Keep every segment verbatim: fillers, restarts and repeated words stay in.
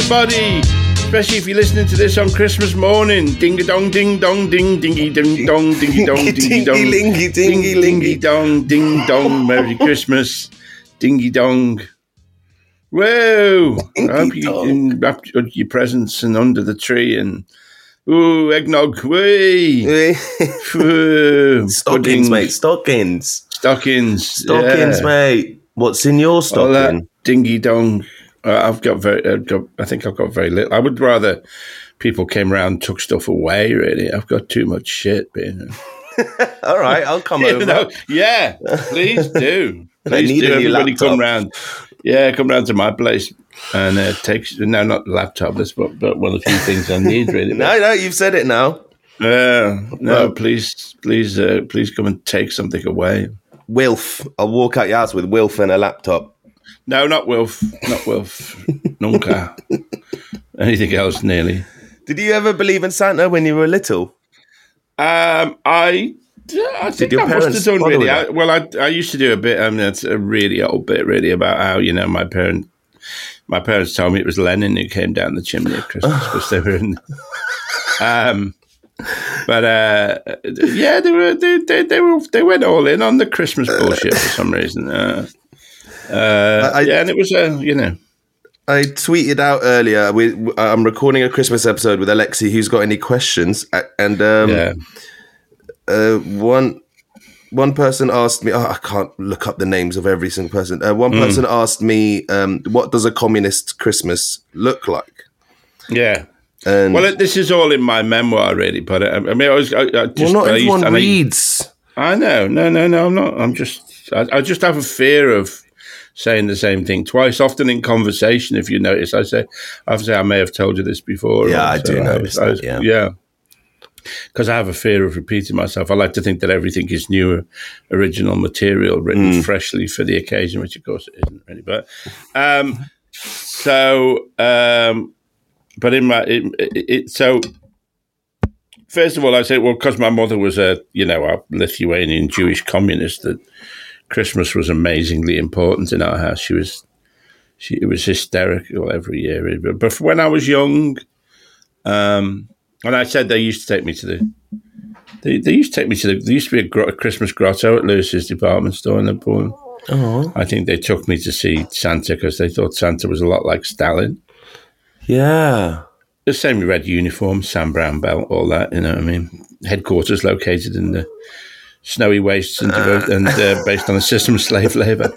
everybody, especially if you're listening to this on Christmas morning. Ding a dong, ding dong, ding, dingy ding dong, dingy dong, dingy dong, dingy dingy dingy dong, ding dong. Merry Christmas, dingy dong. Whoa! I hope you wrap your presents and under the tree and ooh, eggnog, way. Stockings, pudding. Mate, stockings. Stockings. Stockings, yeah. mate. What's in your stocking? All that dingy dong. Uh, I've got very, I've got, I think I've got very little. I would rather people came around and took stuff away, really. I've got too much shit, being. All right, I'll come over. Know, yeah, please do. Please need do. Everybody laptop. come round. Yeah, come round to my place and uh, take, no, not laptop, that's but, but one of the few things I need, really. no, no, you've said it now. Uh, no, well, please, please, uh, please come and take something away. Wilf. I'll walk out your house with Wilf and a laptop. No, not Wilf. Not Wilf. Nunca. Anything else, nearly. Did you ever believe in Santa when you were little? Um, I, I think I must have done really. I, well, I, I used to do a bit. I mean, that's a really old bit, really, about how you know my parent, my parents told me it was Lenin who came down the chimney at Christmas because they were in. Um, but uh, yeah, they were they, they they were they went all in on the Christmas bullshit for some reason. Uh, uh, I, yeah, and it was a uh, you know. I tweeted out earlier. We, I'm recording a Christmas episode with Alexi. Who's got any questions? And um, yeah. uh, one one person asked me. Oh, I can't look up the names of every single person. Uh, one person mm. asked me, um, "What does a communist Christmas look like?" Yeah. And well, this is all in my memoir, really. But I, I mean, I was. I, I just, well, not I everyone used, reads. I, I know. No, no, no. I'm not. I'm just. I, I just have a fear of saying the same thing twice. Often in conversation, if you notice, I say, I say, I may have told you this before. Yeah, I so do I, notice I, that. Yeah, yeah. Because I have a fear of repeating myself. I like to think that everything is new, original material written mm. freshly for the occasion, which of course it isn't really. But um, so. Um, But in my, it, it, it, so first of all, I say, well, because my mother was a, you know, a Lithuanian Jewish communist, that Christmas was amazingly important in our house. She was, she it was hysterical every year. But, but when I was young, um, and I said they used to take me to the, they, they used to take me to the, there used to be a, gro- a Christmas grotto at Lewis's department store in the Bourne. Oh. I think they took me to see Santa because they thought Santa was a lot like Stalin. Yeah. The same red uniform, Sam Brown belt, all that, you know what I mean? Headquarters located in the snowy wastes and, uh. and uh, based on a system of slave labour.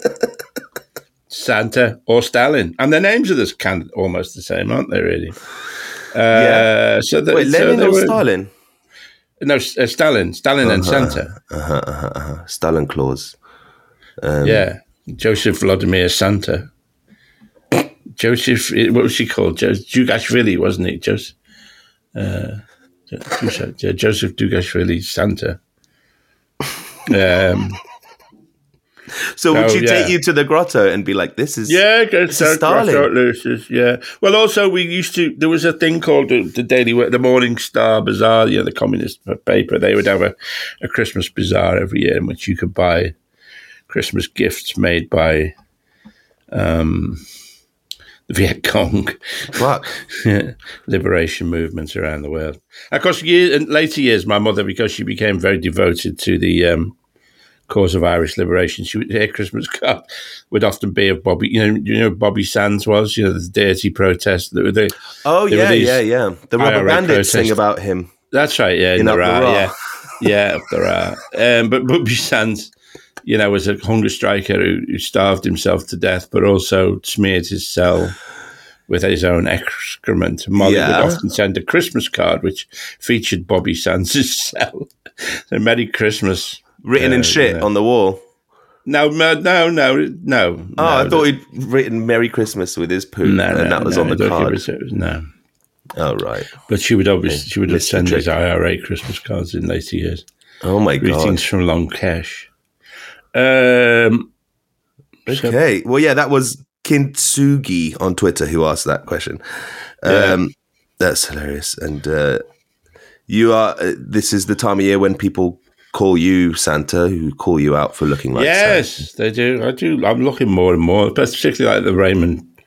Santa or Stalin. And the names of this kind of almost the same, aren't they, really? Uh, yeah. So the, Wait, Lenin so or were, Stalin? No, uh, Stalin. Stalin uh-huh. and Santa. Uh-huh, uh-huh, uh-huh. Stalin Claus. Um, yeah. Joseph Vladimir Santa. Joseph, what was she called? Dugashvili, wasn't it? Joseph, uh, Joseph Dugashvili, Santa. Um, so would oh, you yeah. take you to the grotto and be like, this is yeah, go this to is Stalin. Grotto, yeah. Well, also we used to. There was a thing called the, the Daily, the Morning Star Bazaar. You know, the communist paper. They would have a, a Christmas bazaar every year in which you could buy Christmas gifts made by. Um, The Viet Cong, what? yeah, liberation movements around the world. Of course, year, in later years, my mother, because she became very devoted to the um, cause of Irish liberation, she would, her Christmas card would often be of Bobby. You know, you know, who Bobby Sands was. You know, the dirty protest. That were the, oh yeah, yeah, yeah. The Rubber Bandits sing about him. That's right. Yeah, in, in the Ra, yeah, yeah, up the Ra. Um, but Bobby Sands. You know, was a hunger striker who, who starved himself to death, but also smeared his cell with his own excrement. Molly yeah. would often send a Christmas card which featured Bobby Sands' cell. So, Merry Christmas. Written uh, in shit you know. on the wall? No, no, no, no. no oh, I thought he'd written Merry Christmas with his poo, no, and no, that was no, on the card. Was, no. Oh, right. But she would obviously, she would have sent his I R A Christmas cards in later years. Oh, my God. Greetings from Long Kesh. Um, okay. So, well, yeah, that was Kintsugi on Twitter who asked that question. Um, yeah. That's hilarious. And uh, you are, uh, this is the time of year when people call you Santa, who call you out for looking like yes, Santa. Yes, they do. I do. I'm looking more and more, particularly like the Raymond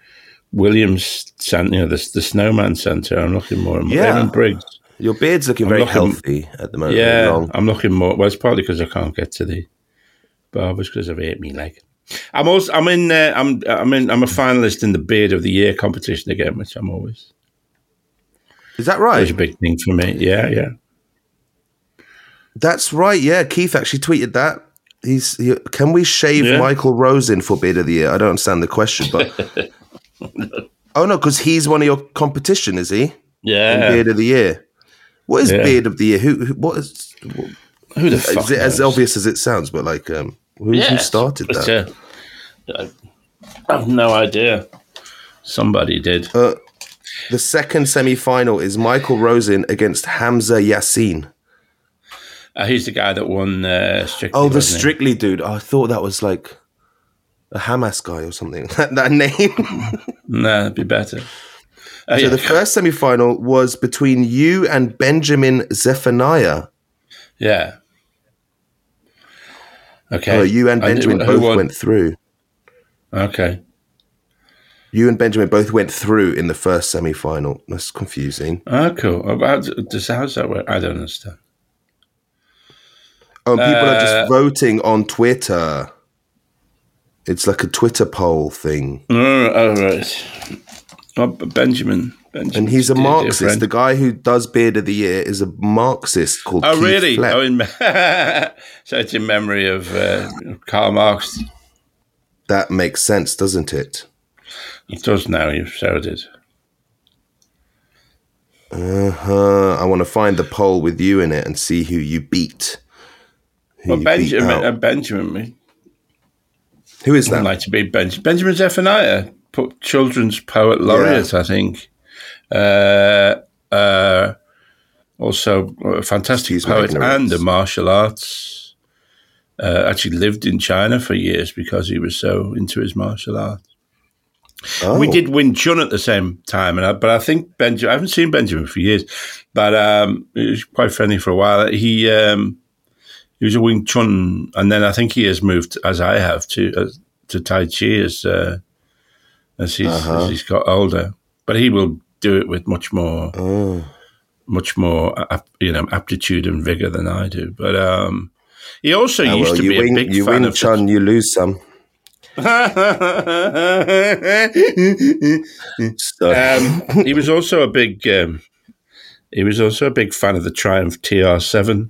Williams Centre, you know, the, the Snowman Centre. I'm looking more and more. Yeah. Raymond Briggs. Your beard's looking I'm very looking- healthy at the moment. Yeah, Long. I'm looking more. Well, it's probably because I can't get to the barbers because I've ate me leg. I'm also. I'm in. Uh, I'm. I'm in. I'm a finalist in the Beard of the Year competition again, which I'm always. Is that right? It's a big thing for me. Yeah, yeah. That's right. Yeah, Keith actually tweeted that. He's. He, can we shave Yeah. Michael Rosen for Beard of the Year? I don't understand the question, but. Oh no, because he's one of your competition, is he? Yeah. In Beard of the Year. What is Yeah. Beard of the Year? Who? who what is? What, Who the fuck is it as knows? obvious as it sounds? But like, um, who, who Yeah, started it's, that? uh, I have no idea. Somebody did. Uh, the second semi-final is Michael Rosen against Hamza Yassin. Uh, he's the guy that won uh, Strictly. Oh, the wasn't he? Strictly dude. Oh, I thought that was like a Hamas guy or something. that, that name. Nah, it'd be better. Oh, So yeah. the first semi-final was between you and Benjamin Zephaniah. Yeah. Okay. Oh, you and I knew- Benjamin who both won? went through. Okay. You and Benjamin both went through in the first semi-final. That's confusing. Oh, cool. About does how's that work? I don't understand. Oh, and people are Uh, just voting on Twitter. It's like a Twitter poll thing. Oh, oh right. Oh, but Benjamin. Benjamin. And he's a dear, dear Marxist. friend. The guy who does Beard of the Year is a Marxist called Oh, Keith really? Fleck. Oh, in so it's in memory of uh, Karl Marx. That makes sense, doesn't it? It does now. You've showed it. Uh-huh. I want to find the poll with you in it and see who you beat. Who Well, you beat Benjamin. out. Uh, Benjamin. Who is I'd that? like to be Benjamin. Benjamin Zephaniah, put children's poet laureate, I think. Uh, uh, also a fantastic Excuse my poet ignorance. and a martial arts. Uh, actually lived in China for years because he was so into his martial arts. Oh. We did Wing Chun at the same time, and I, but I think Benjamin. I haven't seen Benjamin for years, but um, he was quite friendly for a while. He um, he was a Wing Chun, and then I think he has moved, as I have, to uh, to Tai Chi as uh, as he's Uh-huh. as he's got older. But he will do it with much more, Oh. much more, ap- you know, aptitude and vigor than I do. But um, he also Oh, used well, to you be win, a big you fan win of. Chun, you lose some. So, Um, he was also a big. Um, he was also a big fan of the Triumph T R seven.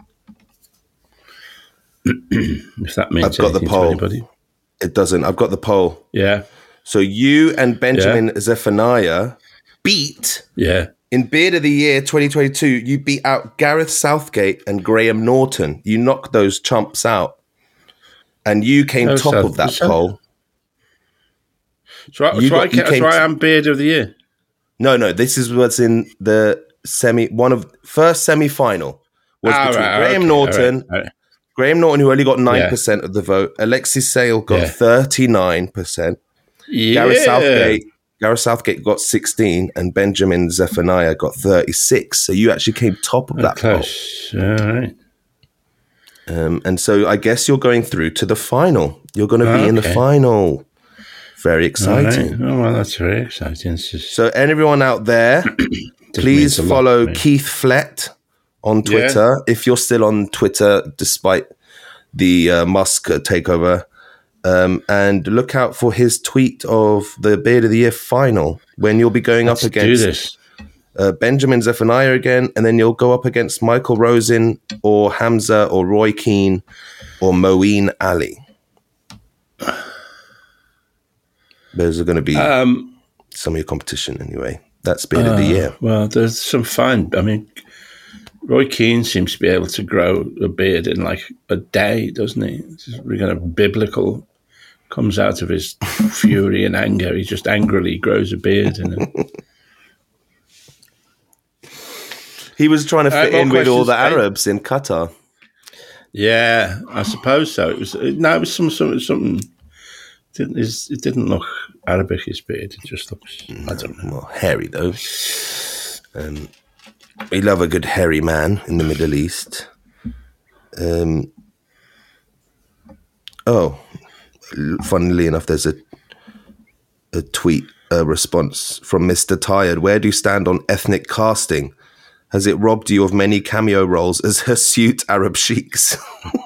If that means I've got the anything to poll. anybody. it doesn't. I've got the poll. Yeah, So you and Benjamin Zephaniah beat, yeah. in Beard of the Year twenty twenty-two, you beat out Gareth Southgate and Graham Norton. You knocked those chumps out. And you came Oh, top South- of that South- poll. So, I- You so, I got- you ca- came so I to- am Beard of the Year. No, no, this is what's in the semi one of first semi final was Ah, between right, Graham okay, Norton, all right, all right. Graham Norton, who only got nine Yeah. percent of the vote. Alexis Sale got Yeah. thirty-nine percent. Yeah. Gareth Southgate, Gareth Southgate got sixteen, and Benjamin Zephaniah got thirty-six. So you actually came top of that poll. Close. All right. Um, and so I guess you're going through to the final. You're going to be in the Okay. final. Very All exciting. right. Oh, well, that's very exciting. It's just, So everyone out there, just please means a lot follow to me. Keith Flett on Twitter. If you're still on Twitter, despite the uh, Musk takeover, um, and look out for his tweet of the Beard of the Year final when you'll be going Let's up do against this. uh, Benjamin Zephaniah again, and then you'll go up against Michael Rosen or Hamza or Roy Keane or Moeen Ali. Those are going to be Um, some of your competition anyway. That's Beard of the Year. well, there's some fine. I mean, Roy Keane seems to be able to grow a beard in like a day, doesn't he? It's just kind of biblical. Comes out of his fury and anger. He just angrily grows a beard. And He was trying to Uh, fit more in with all questions, the mate? Arabs in Qatar. yeah, I suppose so. It was no, it was some some something. It didn't, it's- it didn't look Arabic. His beard. It just looks. I don't know. Well, hairy though. Um, we love a good hairy man in the Middle East. Um, oh, funnily enough, there's a a tweet a response from Mister Tired. Where do you stand on ethnic casting? Has it robbed you of many cameo roles as hirsute Arab sheiks?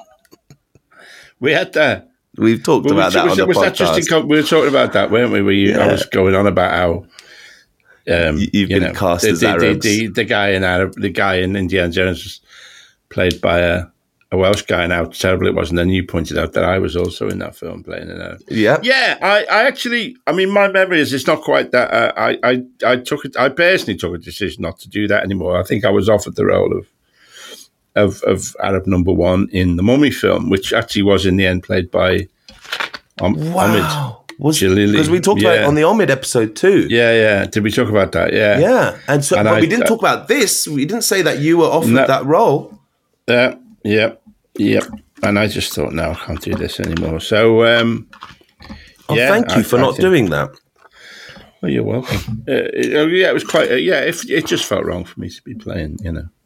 We had that. We've talked well, about we, that was, on the was podcast. That just in, we were talking about that, weren't we? Where you, yeah. I was going on about how um, you've you been know, cast the, as the, Arabs. The, the, the guy in Arab, the guy in Indiana Jones was played by a, a Welsh guy, and how terrible it was. And then you pointed out that I was also in that film playing an Arab. Yeah, yeah. I, I actually, I mean, my memory is it's not quite that. Uh, I, I, I took it. I personally took a decision not to do that anymore. I think I was offered the role of. Of, of Arab number one in the Mummy film, which actually was in the end played by um, wow. Omid Jalili. Because we talked yeah. about it on the Omid episode too. Yeah, yeah. Did we talk about that? Yeah. Yeah. And so, and but I, we didn't uh, talk about this. We didn't say that you were offered no, that role. Yeah, yeah, yeah. And I just thought, no, I can't do this anymore. So, um, oh, yeah. thank you I, for I not think, doing that. Well, you're welcome. uh, it, yeah, it was quite, uh, yeah, if, it just felt wrong for me to be playing, you know.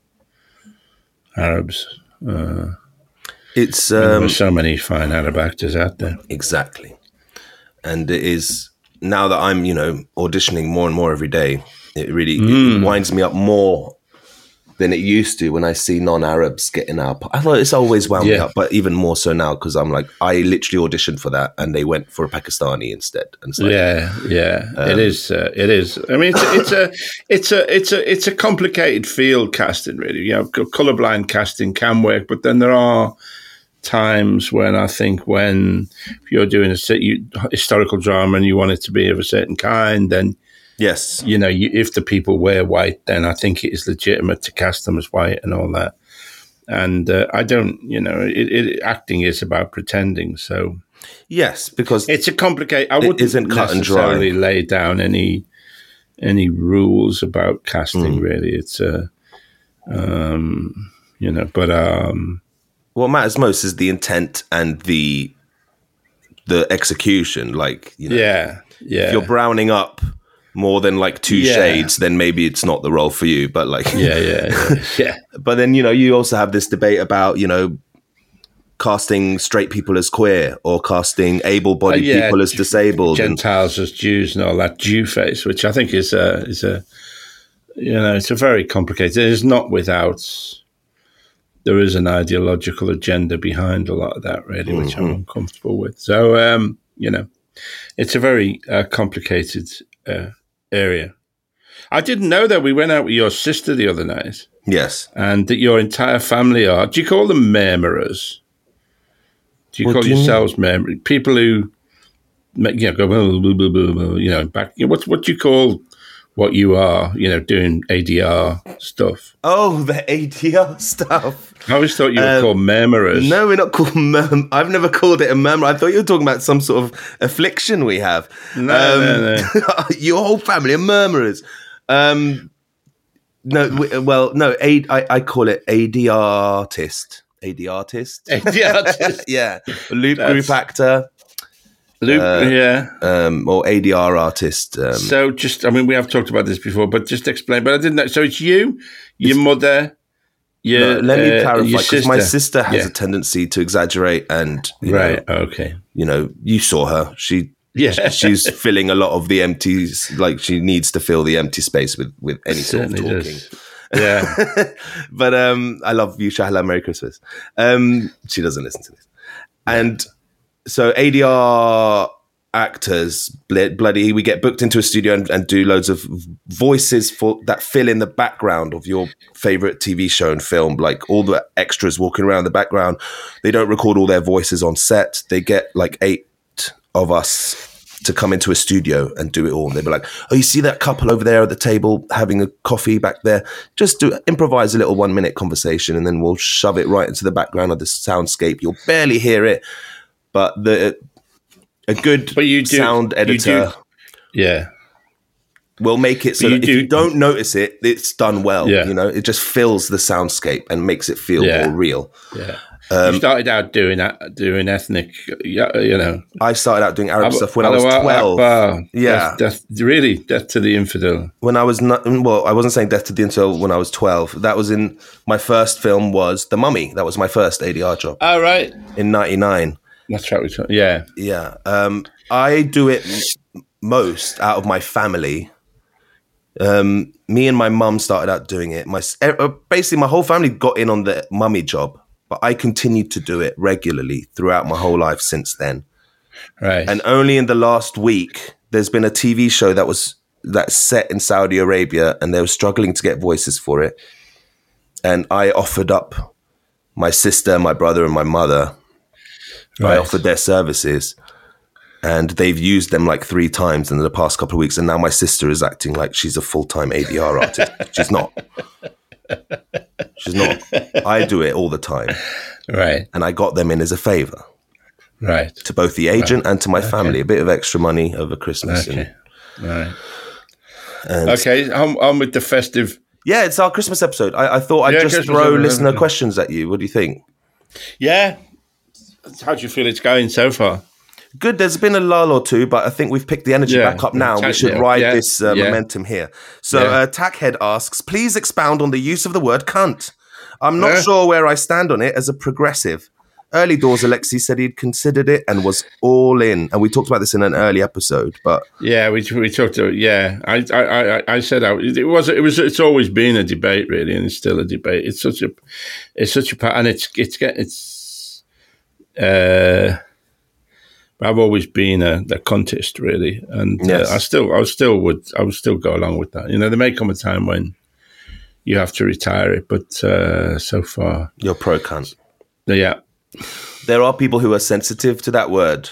Arabs. Uh, it's um, um, there's so many fine Arab actors out there. Exactly, and it is now that I'm, you know, auditioning more and more every day. It really mm. it winds me up more than it used to when I see non-Arabs getting up. I thought it's always wound yeah. me up, but even more so now because I'm like, I literally auditioned for that, and they went for a Pakistani instead. And it's like, yeah, yeah, um, it is. Uh, it is. I mean, it's, it's a, it's a, it's a, it's a complicated field casting, really. You know, colorblind casting can work, but then there are times when I think when if you're doing a historical drama and you want it to be of a certain kind, then. Yes. You know, you, if the people were white, then I think it is legitimate to cast them as white and all that. And uh, I don't, you know, it, it, acting is about pretending. So, yes, because it's a complicated, I wouldn't it isn't cut and dry. necessarily lay down any any rules about casting, mm. really. It's, uh, um, you know, but. Um, what matters most is the intent and the the execution. Like, you know, yeah, yeah. If you're browning up more than like two yeah. shades, then maybe it's not the role for you. But like, yeah, yeah, yeah, yeah. But then, you know, you also have this debate about, you know, casting straight people as queer or casting able-bodied uh, yeah, people as disabled, Gentiles and, as Jews, and all that Jew face, which I think is a is a you know it's a very complicated. It is not without. There is an ideological agenda behind a lot of that, really, which mm-hmm. I'm uncomfortable with. So, um, you know, it's a very uh, complicated. Uh, area. I didn't know that. We went out with your sister the other night. Yes. And that your entire family are, do you call them murmurers? Do you what call do you yourselves murmurers? People who, make, you know, go, blah, blah, blah, blah, blah, you know, back, you know, what, what do you call what you are, you know, doing A D R stuff? Oh, the A D R stuff. I always thought you were um, called murmurers. No, we're not called murmur. I've never called it a murmur. I thought you were talking about some sort of affliction we have. No, um, no, no. Your whole family are murmurers. Um, no, we, well, no, A, I, I call it A D artist. A D artist? A D artist. Yeah. Loop That's... group actor. Loop, uh, yeah. Um, or A D R artist. Um, so just, I mean, we have talked about this before, but just explain. But I didn't know. So it's you, your mother, your no, let me uh, clarify, because my sister has yeah. a tendency to exaggerate and, you right, know, okay. You know, you saw her. She, yeah. she's filling a lot of the empty, like she needs to fill the empty space with, with any sort of talking. Does. Yeah. But um, I love you, Shahla. Merry Christmas. Um, she doesn't listen to this. And so A D R actors, bloody, we get booked into a studio and, and do loads of voices for that fill in the background of your favorite T V show and film. Like all the extras walking around the background, they don't record all their voices on set. They get like eight of us to come into a studio and do it all. And they'd be like, oh, you see that couple over there at the table having a coffee back there? Just do improvise a little one minute conversation, and then we'll shove it right into the background of the soundscape. You'll barely hear it. But the a good but you do, sound editor, do, yeah, will make it so that do, if you don't notice it, it's done well. Yeah. You know, it just fills the soundscape and makes it feel yeah. more real. Yeah, um, you started out doing that, doing ethnic. You know, I started out doing Arab Ab- stuff when Ab- I was twelve. Akbar. Yeah, death, death, really, death to the infidel. When I was not, well, I wasn't saying death to the infidel when I was twelve. That was in my first film was The Mummy. That was my first A D R job. Oh right, in ninety-nine. That's right. Yeah. Yeah. Um, I do it most out of my family, um, me and my mum started out doing it. My basically my whole family got in on the mummy job, but I continued to do it regularly throughout my whole life since then. Right. And only in the last week, there's been a T V show that was that's set in Saudi Arabia, and they were struggling to get voices for it. And I offered up my sister, my brother, and my mother. Right. I offered their services, and they've used them like three times in the past couple of weeks. And now my sister is acting like she's a full-time A D R artist. She's not. She's not. I do it all the time. Right. And I got them in as a favor. Right. To both the agent right. and to my okay. family. A bit of extra money over Christmas. Okay. And, right. And okay. I'm, I'm with the festive. Yeah, it's our Christmas episode. I, I thought I'd yeah, just Christmas throw episode. listener questions at you. What do you think? Yeah. How do you feel it's going so far? Good. There's been a lull or two, but I think we've picked the energy yeah. back up now. Tack, we should yeah. ride yeah. this uh, yeah. momentum here. So yeah. uh, Tackhead asks, please expound on the use of the word cunt. I'm not yeah. sure where I stand on it as a progressive. Early doors, Alexei said he'd considered it and was all in. And we talked about this in an early episode, but yeah, we we talked about yeah. I I I, I said I, it was it was it's always been a debate really, and it's still a debate. It's such a it's such a and it's it's it's. Uh, I've always been a, a contest really, and yes. uh, I still I still would I would still go along with that. You know, there may come a time when you have to retire it, but uh, so far you're pro cunt. Yeah. There are people who are sensitive to that word.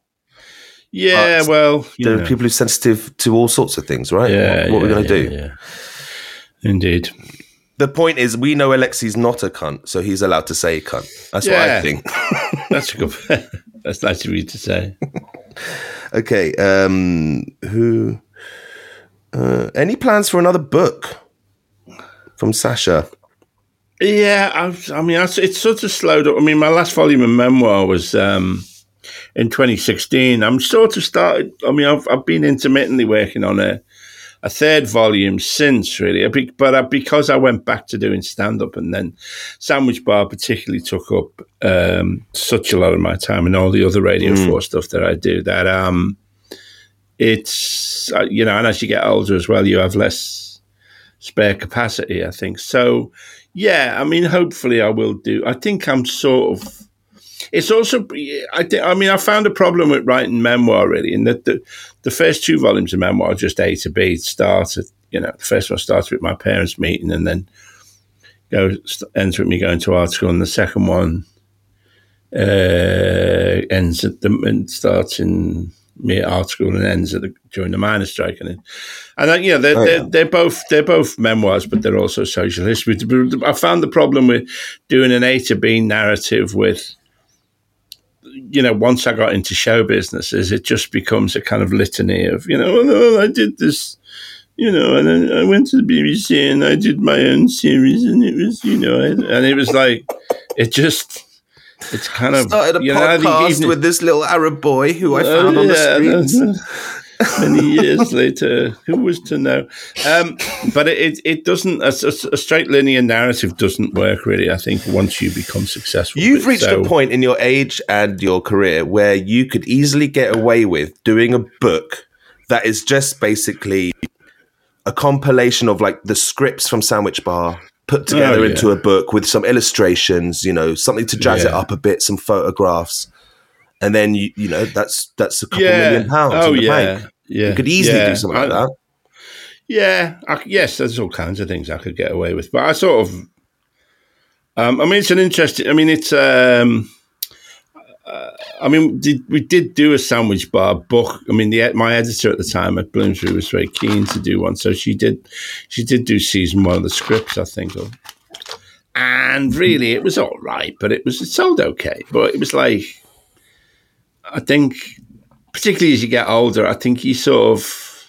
Yeah, but well... There know. are people who are sensitive to all sorts of things, right? Yeah, what what yeah, are we going to yeah, do? Yeah. Indeed. The point is, we know Alexei's not a cunt, so he's allowed to say cunt. That's yeah. what I think. That's a good... That's nice of you to say. Okay. Um, who... Uh, any plans for another book? From Sasha. Yeah, I, I mean, it's sort of slowed up. I mean, my last volume of memoir was um, in twenty sixteen. I'm sort of started. I mean, I've I've been intermittently working on a a third volume since, really. But I, because I went back to doing stand up, and then Sandwich Bar particularly took up um, such a lot of my time, and all the other Radio mm. four stuff that I do. That um, it's you know, and as you get older as well, you have less spare capacity, I think. So. Yeah, I mean, hopefully I will do. I think I'm sort of. It's also. I think. I mean, I found a problem with writing memoir really, in that the the first two volumes of memoir are just A to B. It started, you know, the first one started with my parents' meeting, and then goes ends with me going to art school, and the second one uh, ends at the and starts in me at art school and ends at the, during the miners' strike, and and uh, you know they're, oh, yeah. they're they're both they're both memoirs, but they're also social history. I found the problem with doing an A to B narrative with, you know, once I got into show business, is it just becomes a kind of litany of, you know, oh, I did this, you know, and then I went to the B B C and I did my own series, and it was, you know, and it was like it just. It's kind of started a you podcast even, with this little Arab boy who I found uh, on the yeah, streets. Many years later, who was to know? Um, but it it doesn't a, a straight linear narrative doesn't work really. I think once you become successful, you've reached so, a point in your age and your career where you could easily get away with doing a book that is just basically a compilation of like the scripts from Sandwich Bar. Put together oh, yeah. into a book with some illustrations, you know, something to jazz yeah. it up a bit, some photographs, and then you, you know, that's that's a couple yeah. million pounds oh, in the yeah. bank. Yeah, you could easily yeah. do something I, like that. Yeah, I, yes, there's all kinds of things I could get away with, but I sort of, um, I mean, it's an interesting. I mean, it's. Um, uh, I mean, did, we did do a Sandwich Bar book. I mean, the my editor at the time at Bloomsbury was very keen to do one, so she did. She did do season one of the scripts, I think, and really, it was all right. But it was it sold okay. But it was like, I think, particularly as you get older, I think you sort of,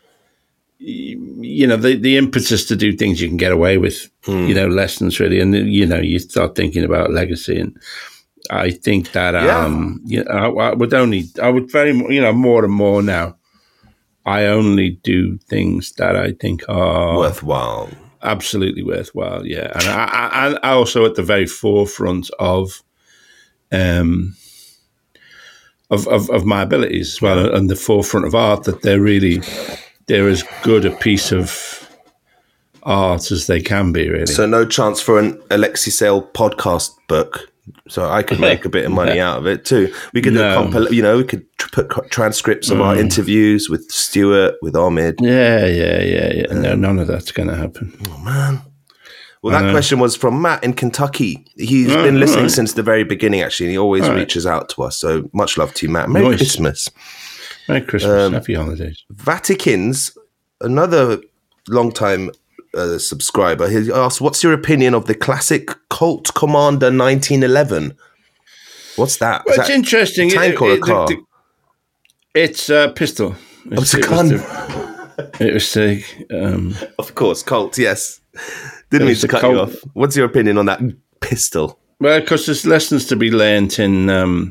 you know, the the impetus to do things you can get away with, mm. you know, lessons really, and you know, you start thinking about legacy and. I think that yeah. um, you know, I, I would only, I would very, you know, more and more now. I only do things that I think are worthwhile, absolutely worthwhile. Yeah, and I, I, I also at the very forefront of, um, of, of, of my abilities as well, and the forefront of art, that they're really they're as good a piece of art as they can be, really. So no chance for an Alexei Sayle podcast book, so I could make a bit of money out of it too. We could no. do a compil- you know, we could tr- put transcripts of mm. our interviews with Stuart, with Ahmed. Yeah, yeah, yeah, yeah. No, none of that's going to happen. Oh man. Well, that question was from Matt in Kentucky. He's oh, been listening right. since the very beginning, actually, and he always all reaches right. out to us. So much love to you, Matt. Merry nice. Christmas. Merry Christmas. Um, Happy holidays. Vaticans, another long-time uh, subscriber, he asked, what's your opinion of the classic Colt Commander nineteen eleven? What's that? Well, Is it's that interesting. A tank it, or it, a car? The, the, it's a pistol. Oh, it's a gun. It was the... Um, of course, Colt, yes. Didn't mean to cut Colt. you off. What's your opinion on that pistol? Well, because there's lessons to be learnt in um,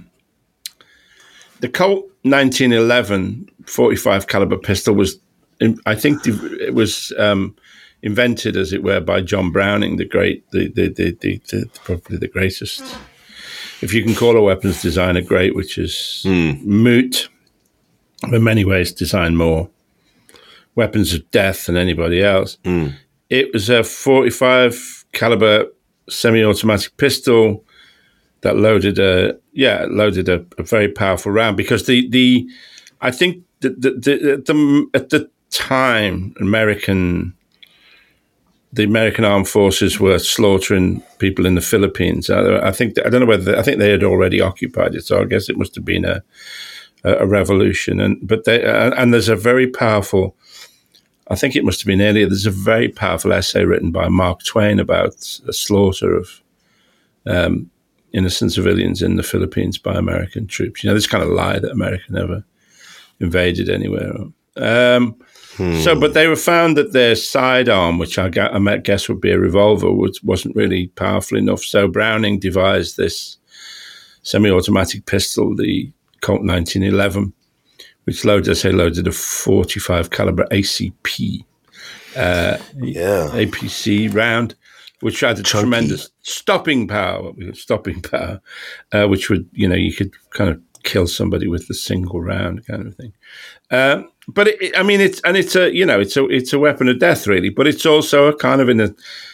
the Colt nineteen eleven forty-five caliber pistol was, I think, it was um, invented, as it were, by John Browning, the great, the the, the the the probably the greatest, if you can call a weapons designer great, which is mm. moot. In many ways, designed more weapons of death than anybody else. Mm. It was a forty-five caliber semi-automatic pistol that loaded a yeah loaded a, a very powerful round, because the the I think the, the, the, the at the time American the American armed forces were slaughtering people in the Philippines. I, I think I don't know whether they, I think they had already occupied it, so I guess it must have been a a, a revolution. And but they uh, and there's a very powerful. I think it must have been earlier. There's a very powerful essay written by Mark Twain about the slaughter of um, innocent civilians in the Philippines by American troops. You know, this kind of lie that America never invaded anywhere. Um, hmm. So, but they were found that their sidearm, which I guess would be a revolver, was, wasn't really powerful enough. So Browning devised this semi-automatic pistol, the Colt nineteen eleven, which loaded, I say, loaded a forty-five caliber A C P, uh, yeah, A P C round, which had a Chunky. tremendous stopping power, stopping power, uh, which would, you know, you could kind of kill somebody with a single round, kind of thing. Um, but it, it, I mean, it's and it's a, you know, it's a it's a weapon of death, really. But it's also a kind of in a,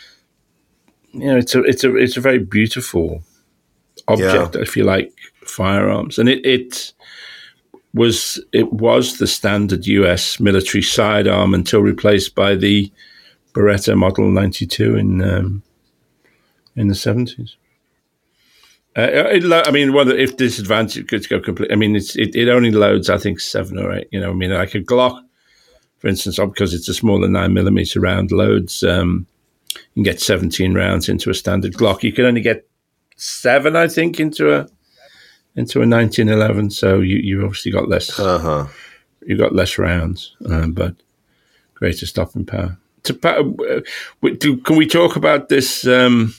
you know, it's a it's a it's a very beautiful object, yeah. if you like, firearms, and it it. was it was the standard U S military sidearm until replaced by the Beretta Model ninety-two in um, in the seventies. Uh, it, I mean, one of the, if disadvantage could go complete, I mean, it's, it it only loads, I think, seven or eight. You know, I mean, like a Glock, for instance, because it's a smaller nine millimeter round, loads. Um, you can get seventeen rounds into a standard Glock. You can only get seven, I think, into a. into a nineteen eleven, so you you obviously got less. Uh-huh. You got less rounds, um, but greater stopping power. To, uh, do, can we talk about this? Um,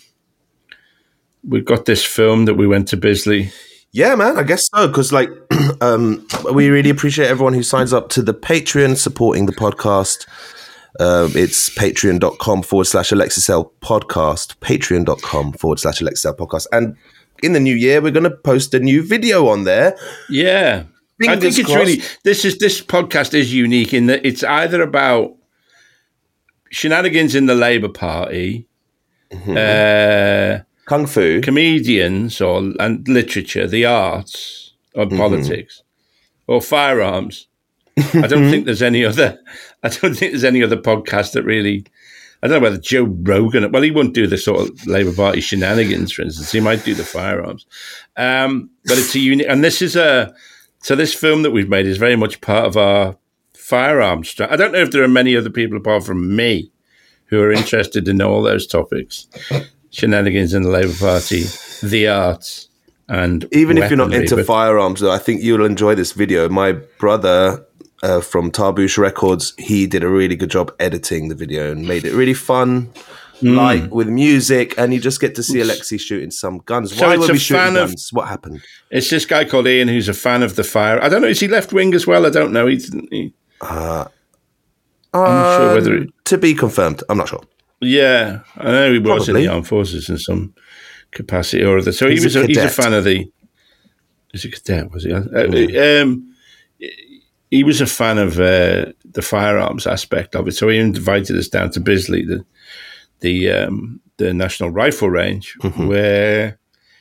we've got this film that we went to Bisley. Yeah, man, I guess so. Because like, um, we really appreciate everyone who signs up to the Patreon supporting the podcast. Um, it's patreon.com forward slash Alexei Sayle podcast. Patreon.com forward slash Alexei Sayle podcast, and in the new year, we're going to post a new video on there. Yeah. Fingers I think it's crossed. really, this is, this podcast is unique in that it's either about shenanigans in the Labour Party, mm-hmm. uh, Kung Fu, comedians or, and literature, the arts or mm-hmm. politics or firearms. I don't think there's any other, I don't think there's any other podcast that really, I don't know whether Joe Rogan, well, he wouldn't do the sort of Labour Party shenanigans, for instance. He might do the firearms. Um, but it's a unique, and this is a, so this film that we've made is very much part of our firearms strategy. I don't know if there are many other people apart from me who are interested in all those topics. Shenanigans in the Labour Party, the arts, and even if you're not into but, firearms, though, I think you'll enjoy this video. My brother... Uh, from Tarboosh Records, he did a really good job editing the video and made it really fun, mm. light with music, and you just get to see Alexei shooting some guns. So Why it's were a we shooting fan of, guns? What happened? It's this guy called Ian who's a fan of the fire. I don't know, is he left wing as well? I don't know. He's, he, uh, I'm not sure whether it, to be confirmed. I'm not sure. Yeah, I know he was Probably. in the armed forces in some capacity or other. So he's he was a a, he's a fan of the. is a cadet, was he? Mm. Um, he was a fan of uh, the firearms aspect of it, so he invited us down to Bisley, the the um, the National Rifle Range, mm-hmm. where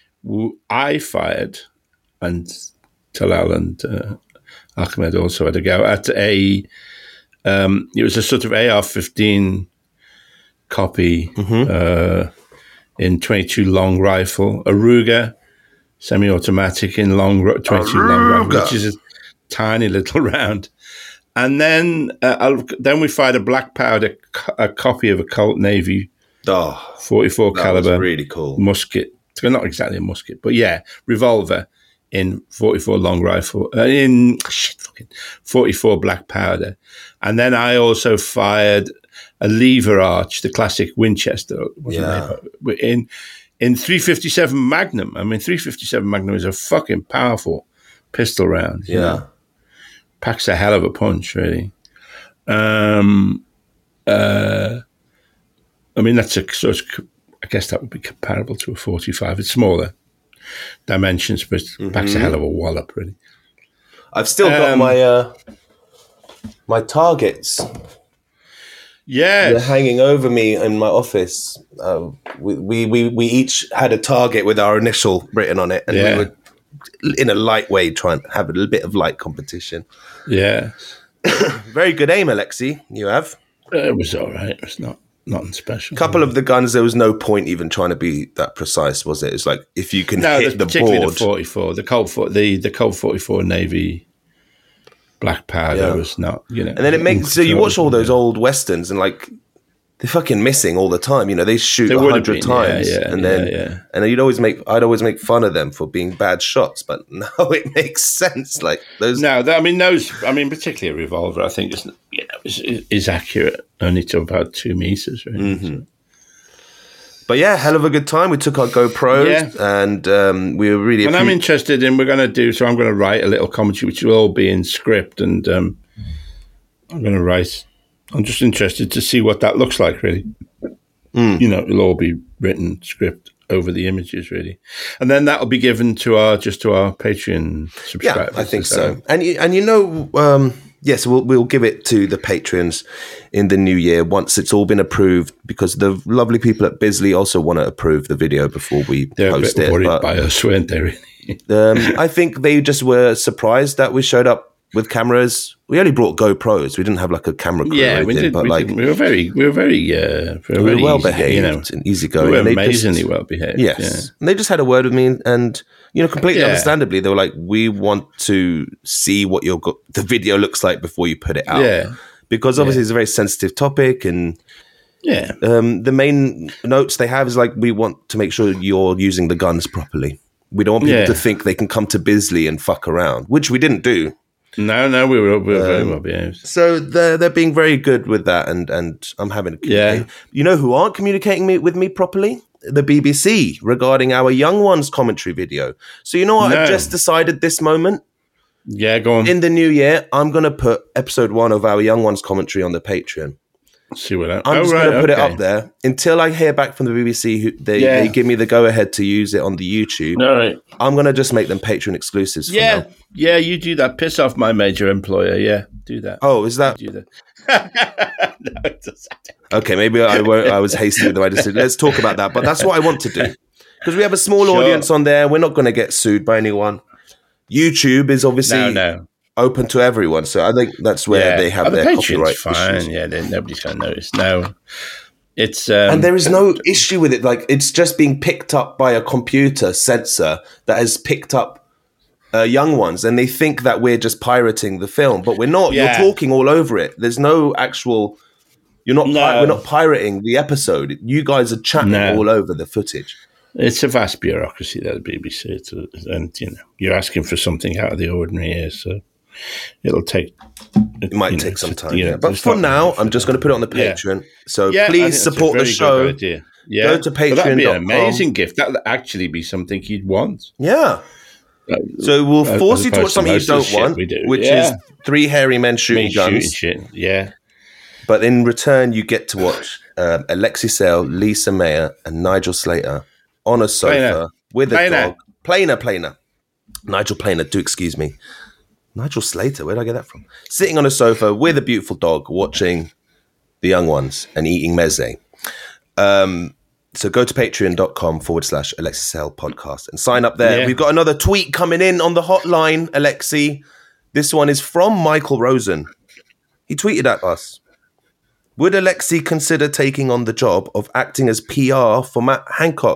I fired, and Talal and uh, Ahmed also had a go at a. Um, it was a sort of A R fifteen copy mm-hmm. uh, in twenty-two long rifle, a Ruger semi-automatic in long twenty-two a long rifle, which is a tiny little round. And then uh, then we fired a black powder, a copy of a Colt Navy oh, forty-four caliber really cool musket. It's not exactly a musket, but yeah, revolver in forty-four long rifle, uh, in shit, fucking forty-four black powder. And then I also fired a lever arch, the classic Winchester, wasn't yeah. it? In in three fifty-seven Magnum. I mean, three fifty-seven Magnum is a fucking powerful pistol round. Yeah, know? Packs a hell of a punch, really. Um, uh, I mean, that's a sort of, I guess that would be comparable to a forty-five. It's smaller dimensions, but mm-hmm. packs a hell of a wallop, really. I've still um, got my uh, my targets. Yeah, they're hanging over me in my office. Uh, we, we we we each had a target with our initial written on it, and yeah. we were in a light way trying to have a little bit of light competition. Yeah, very good aim, Alexi. You have. Uh, it was all right. It was not nothing special. A couple of the guns, there was no point even trying to be that precise, was it? It's like if you can no, hit the particularly board. the forty-four, the Colt, the the Colt forty-four Navy black powder yeah. was not, you know. And then it makes so you watch all those old westerns and like they're fucking missing all the time. You know, they shoot a hundred times, yeah, yeah, and then yeah, yeah. and you'd always make I'd always make fun of them for being bad shots, but now it makes sense. Like those. No, I mean those. I mean, particularly a revolver, I think is you know is, is accurate only to about two meters, really. Mm-hmm. So. But yeah, hell of a good time. We took our GoPros yeah. and um, we were really. And I'm interested in. We're going to do so. I'm going to write a little commentary, which will all be in script, and um, I'm going to write. I'm just interested to see what that looks like, really. Mm. You know, it'll all be written script over the images, really, and then that'll be given to our just to our Patreon subscribers. Yeah, I think so. And you, and you know, um, yes, we'll we'll give it to the patrons in the new year once it's all been approved, because the lovely people at Bisley also want to approve the video before we They're post a bit it. Worried but, by us, weren't they? Really? um, I think they just were surprised that we showed up with cameras. We only brought GoPros. We didn't have like a camera crew. Yeah, or anything, we did. But we, like, did. we were very, we were very, uh, we were, we were very well easy, behaved, you know, and easygoing. We were and amazingly just, well behaved. Yes, yeah. and they just had a word with me, and you know, completely yeah. understandably, they were like, "We want to see what your go- the video looks like before you put it out." Yeah, because obviously yeah. it's a very sensitive topic, and yeah, um, the main notes they have is like, we want to make sure you're using the guns properly. We don't want people yeah. to think they can come to Bisley and fuck around, which we didn't do. No, no, we were, we were um, very well behaved. So they're they're being very good with that, and and I'm having a yeah. You know who aren't communicating me, with me properly? The B B C regarding our Young Ones commentary video. So you know what? No. I've just decided this moment. Yeah, go on. In the new year, I'm going to put episode one of our Young Ones commentary on the Patreon. See what that, I'm oh, just right, going to put okay. it up there until I hear back from the B B C. Who they, yeah. they give me the go ahead to use it on the YouTube. All right. I'm going to just make them Patreon exclusives. For yeah, now. yeah, you do that. Piss off my major employer. Yeah, do that. Oh, is that? You do that. no, it doesn't. Okay, maybe I won't. I was hasty with the way I just said. Let's talk about that. But that's what I want to do, because we have a small sure. audience on there. We're not going to get sued by anyone. YouTube is obviously no, no. open to everyone, so I think that's where yeah. they have oh, the their Patreon's copyright fine. issues. Yeah, they, nobody's going to notice. No, it's um, and there is no issue with it. Like, it's just being picked up by a computer sensor that has picked up uh, Young Ones, and they think that we're just pirating the film, but we're not. Yeah. You're talking all over it. There's no actual. You're not. No. Pi- we're not pirating the episode. You guys are chatting no. all over the footage. It's a vast bureaucracy, that the B B C, it's a, and you know you're asking for something out of the ordinary here, so it'll take. It might take know, some time, you know, yeah. But for now, I'm just going to put it on the Patreon. Yeah. So yeah, please support the show. Yeah, go to Patreon. That'd be an amazing gift. That would actually be something you'd want. Yeah. Uh, so we'll force you to watch something you don't want, do. which yeah. is three hairy men shooting Me guns. Shooting shit. Yeah. But in return, you get to watch uh, Alexi Sale, Lisa Mayer, and Nigel Slater on a sofa Plainer. with a Plainer. dog. Plainer, plainer. Nigel Planer, do excuse me. Nigel Slater, where did I get that from? Sitting on a sofa with a beautiful dog, watching The Young Ones and eating meze. Um, so go to patreon.com forward slash Alexi Sale podcast and sign up there. Yeah. We've got another tweet coming in on the hotline, Alexi. This one is from Michael Rosen. He tweeted at us. Would Alexi consider taking on the job of acting as P R for Matt Hancock?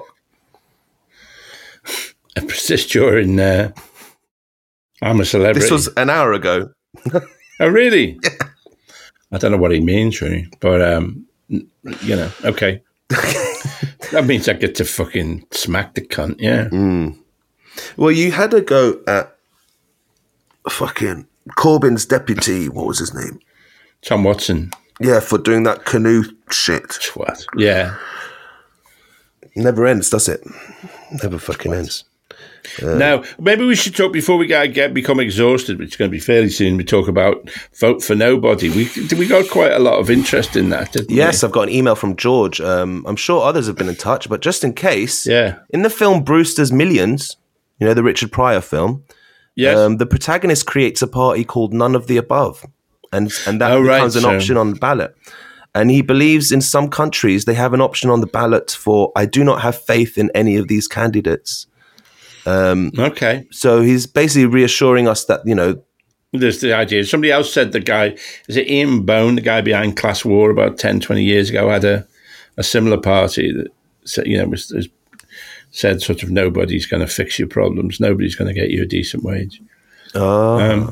I persist during uh, I'm a Celebrity. This was an hour ago. Oh, really? Yeah. I don't know what he means, really. But, um, you know, okay. That means I get to fucking smack the cunt, yeah. Mm. Well, you had a go at fucking Corbyn's deputy. What was his name? Tom Watson. Yeah, for doing that canoe shit. What? Yeah. Never ends, does it? Never fucking what? ends. Uh, now, maybe we should talk before we get, get become exhausted, which is going to be fairly soon. We talk about Vote for Nobody. We we got quite a lot of interest in that, didn't yes, we? I've got an email from George. Um, I'm sure others have been in touch, but just in case, yeah. In the film Brewster's Millions, you know, the Richard Pryor film, yes. um, the protagonist creates a party called None of the Above, and and that oh, becomes right, an so. option on the ballot. And he believes in some countries they have an option on the ballot for I do not have faith in any of these candidates. Um, okay. So he's basically reassuring us that, you know. There's the idea. Somebody else said the guy, is it Ian Bone, the guy behind Class War about ten, twenty years ago, had a, a similar party that said, you know, was, was said sort of nobody's going to fix your problems. Nobody's going to get you a decent wage. Oh. Um,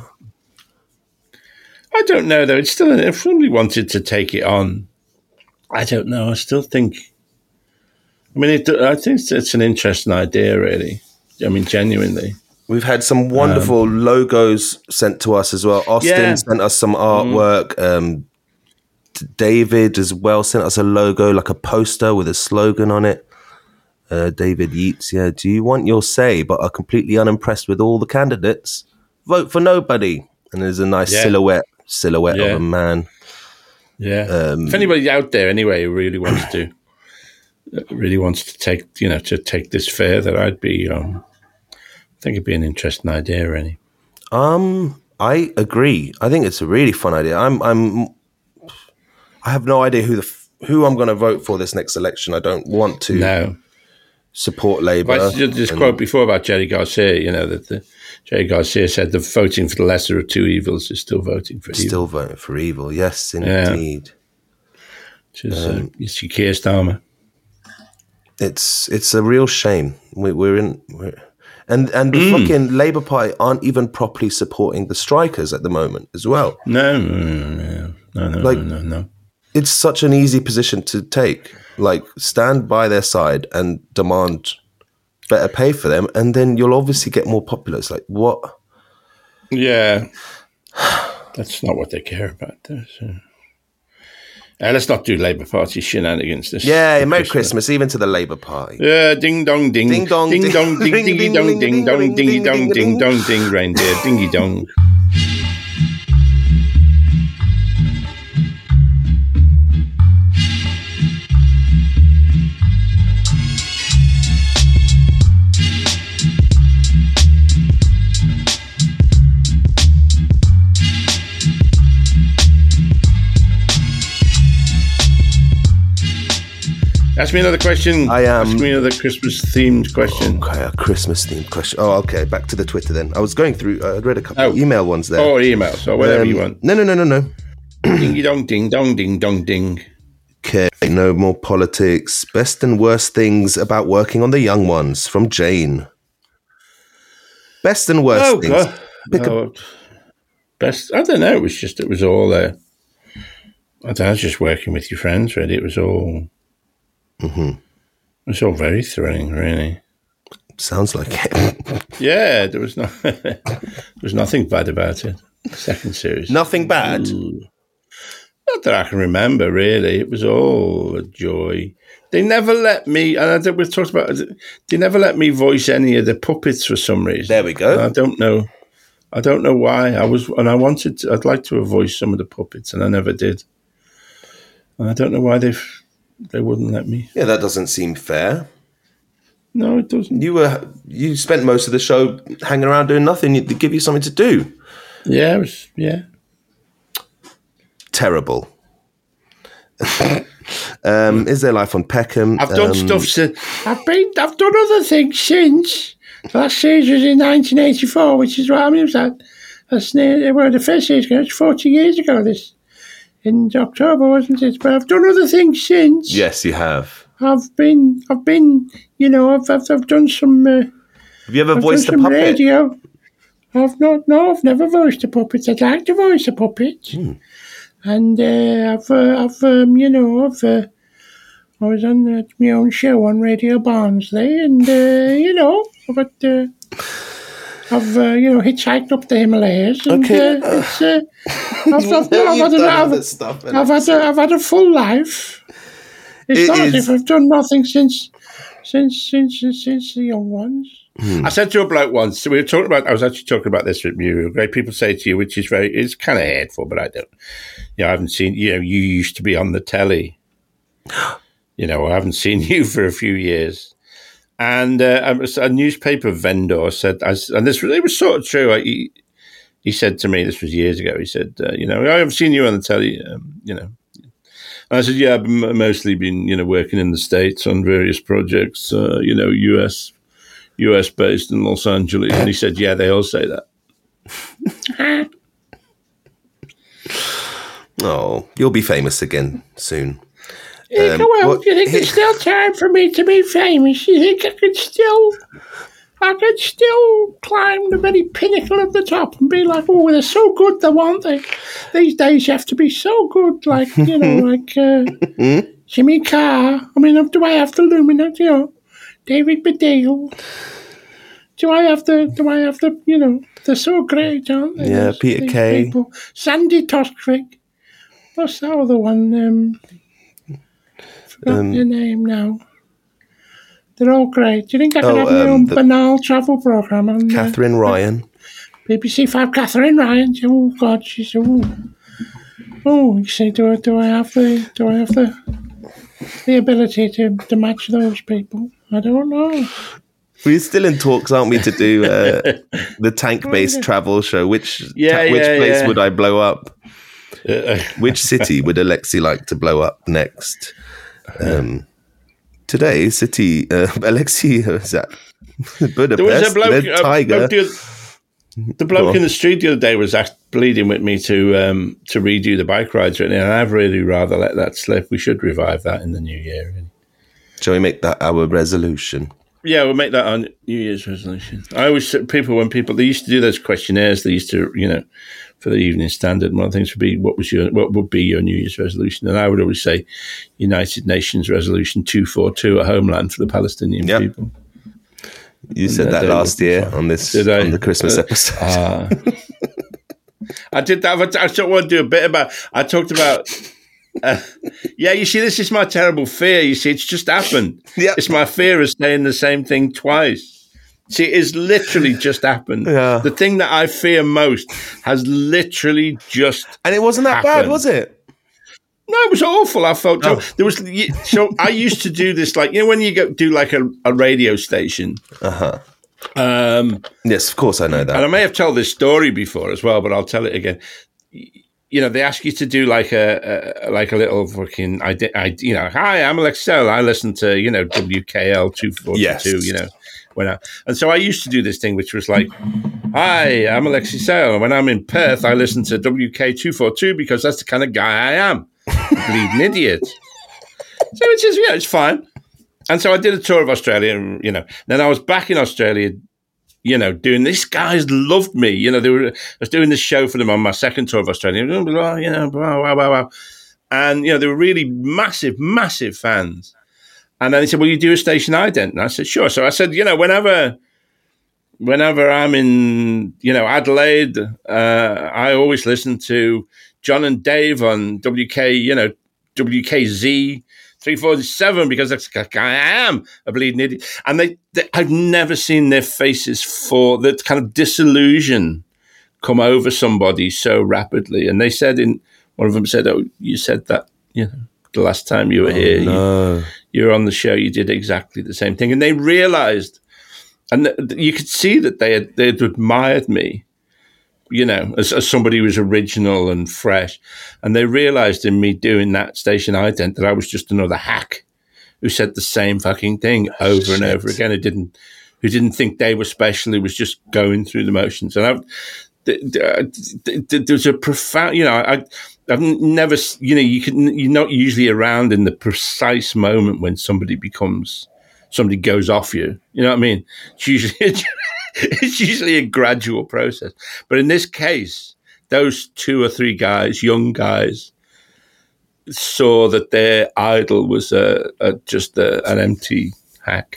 I don't know, though. It's still, if somebody wanted to take it on, I don't know. I still think, I mean, it, I think it's, it's an interesting idea, really. I mean, genuinely. We've had some wonderful um, logos sent to us as well. Austin yeah. sent us some artwork. Mm. Um, David as well sent us a logo, like a poster with a slogan on it. Uh, David Yeats, yeah. Do you want your say but are completely unimpressed with all the candidates? Vote for nobody. And there's a nice yeah. silhouette, silhouette yeah. of a man. Yeah. Um, if anybody out there anyway who really wants to, really wants to take, you know, to take this further, I'd be, um, I think it'd be an interesting idea, really. Um, I agree. I think it's a really fun idea. I'm, I'm, I have no idea who the who I'm going to vote for this next election. I don't want to no. support Labour. But I just, just quote before about Jerry Garcia. You know that the, Jerry Garcia said the voting for the lesser of two evils is still voting for still evil. Still voting for evil. Yes, indeed. Yeah. Which is um, uh, it's Keir Starmer. It's it's a real shame. We, we're in, we're, and and the mm. fucking Labour Party aren't even properly supporting the strikers at the moment as well. No, no, no, no, no, like, no, no, no. It's such an easy position to take. Like, stand by their side and demand better pay for them, and then you'll obviously get more popular. It's like, what? Yeah, that's not what they care about. So. Uh, let's not do Labour Party shenanigans this Yeah, Merry Christmas. Christmas, even to the Labour Party. Yeah, ding dong ding. Ding dong ding dong ding dingy dong ding dong dingy dong ding dong ding reindeer dingy dong. Ask me another question. I am. Ask me another Christmas-themed question. Okay, a Christmas-themed question. Oh, okay. Back to the Twitter then. I was going through. I uh, read a couple oh. of email ones there. Oh, email. So whatever um, you want. No, no, no, no, no. Dingy dong, ding dong, ding dong, ding. Okay, no more politics. Best and worst things about working on The Young Ones from Jane. Best and worst oh, things. God. Oh, best. I don't know. It was just. It was all. Uh, I don't know. I was just working with your friends. Really, it was all. Mm-hmm. It's all very thrilling, really. Sounds like it. Yeah, there was no, there was nothing bad about it. Second series, nothing bad. Ooh. Not that I can remember. Really, it was all a joy. They never let me, and I think we've talked about. They never let me voice any of the puppets for some reason. There we go. And I don't know. I don't know why. I was, and I wanted. To, I'd like to have voiced some of the puppets, and I never did. And I don't know why they've. They wouldn't let me. Yeah, that doesn't seem fair. No, it doesn't. You were you spent most of the show hanging around doing nothing. To give you something to do. Yeah, it was, yeah. Terrible. um, is there life on Peckham? I've done um, stuff since. I've been. I've done other things since. The last series was in nineteen eighty-four, which is what I mean. Was that? That's near where the first series was. forty years ago. This in October, wasn't it? But I've done other things since. Yes, you have. I've been, I've been, you know, I've, I've, I've done some. Uh, have you ever I've voiced a done some puppet? Radio. I've not. No, I've never voiced a puppet. I'd like to voice a puppet. Hmm. And uh, I've, uh, I've, um, you know, I've. Uh, I was on uh, my own show on Radio Barnsley, and uh, you know, I've, had, uh, I've, uh, you know, hitchhiked up the Himalayas, and okay. uh, it's. Uh, I've, I've, I've, I've, had a, I've, stuff, I've had a, I've had a full life. It's it not is. as if I've done nothing since, since, since, since the young ones. Hmm. I said to a bloke once, so we were talking about, I was actually talking about this with Muriel. Great people say to you, which is very, it's kind of hateful, but I don't, you know, I haven't seen, you know, you used to be on the telly. You know, I haven't seen you for a few years. And uh, a newspaper vendor said, and this it was sort of true. He, he said to me, this was years ago, he said, uh, you know, I've seen you on the telly, um, you know. And I said, yeah, I've mostly been, you know, working in the States on various projects, uh, you know, U S, U S based in Los Angeles. And he said, yeah, they all say that. Oh, you'll be famous again soon. Um, well, what, do you think there's still time for me to be famous? You think I could still, I could still climb the very pinnacle of the top and be like, oh, they're so good, they want they. These days you have to be so good, like, you know, like uh, Jimmy Carr. I mean, do I have the Luminous, you know, David Baddiel? Do I have the, do I have the, you know, they're so great, aren't they? Yeah, those, Peter Kay. People. Sandy Toskvig. What's that other one? Um... Forgot um, your name now. They're all great. Do you think I could oh, have my um, own banal travel program on Catherine uh, Ryan? B B C Five, Catherine Ryan. Oh God, she's oh oh. You see, do I do I have the do I have the the ability to, to match those people? I don't know. We're still in talks, aren't we, to do uh, the tank-based travel show? Which yeah, ta- which yeah, place yeah. would I blow up? Uh, which city would Alexi like to blow up next? Um, today, city uh, Alexi was at Budapest. There was a bloke, uh, Tiger. The, the bloke in the street the other day was asked, pleading with me to um, to redo the bike rides, and I've really rather let that slip. We should revive that in the new year. Really. Shall we make that our resolution? Yeah, we'll make that our New Year's resolution. I always say people when people they used to do those questionnaires. They used to, you know, for the Evening Standard. One of the things would be what was your what would be your New Year's resolution, and I would always say United Nations Resolution two forty-two, a homeland for the Palestinian yep. people. You and said that last year on this did on I? the Christmas uh, episode. Uh, I did that. I just want to do a bit about. I talked about. Uh, yeah, you see, this is my terrible fear. You see, it's just happened. Yep. It's my fear of saying the same thing twice. See, it's literally just happened. Yeah. The thing that I fear most has literally just and it wasn't that happened. bad, was it? No, it was awful. I felt oh. there was. So I used to do this, like you know, when you go do like a, a radio station. Uh huh. Um, yes, of course I know that. And I may have told this story before as well, but I'll tell it again. You know, they ask you to do like a, a like a little fucking, I, I, you know, hi, I'm Alex Sell. I listen to, you know, W K L two forty-two, yes. you know, when I, and so I used to do this thing, which was like, hi, I'm Alexi Sale. When I'm in Perth, I listen to W K two forty-two because that's the kind of guy I am. Bleeding idiot. So it's just, yeah, it's fine. And so I did a tour of Australia, and, you know, then I was back in Australia, you know, doing these guys loved me. You know, they were. I was doing this show for them on my second tour of Australia. You know, wow, wow, wow, wow. And you know, they were really massive, massive fans. And then he said, "Will you do a station ident?" And I said, "Sure." So I said, you know, whenever, whenever I'm in, you know, Adelaide, uh, I always listen to John and Dave on W K, you know, W K Z. three forty-seven because that's I am a bleeding idiot. And they, they, I've never seen their faces for that kind of disillusion come over somebody so rapidly. And they said in one of them said, "Oh, you said that, you know, the last time you were oh, here. No. You, you were on the show. You did exactly the same thing, and they realised, and th- you could see that they had they had admired me, you know, as, as somebody who was original and fresh, and they realised in me doing that Station Ident that I was just another hack who said the same fucking thing over Shit. and over again. Who didn't who didn't think they were special. Who was just going through the motions, and I. There's a profound, you know, I, I've never, you know, you can, you're not usually around in the precise moment when somebody becomes, somebody goes off you. You know what I mean? It's usually, it's usually a gradual process. But in this case, those two or three guys, young guys, saw that their idol was a, a just a, an empty hack.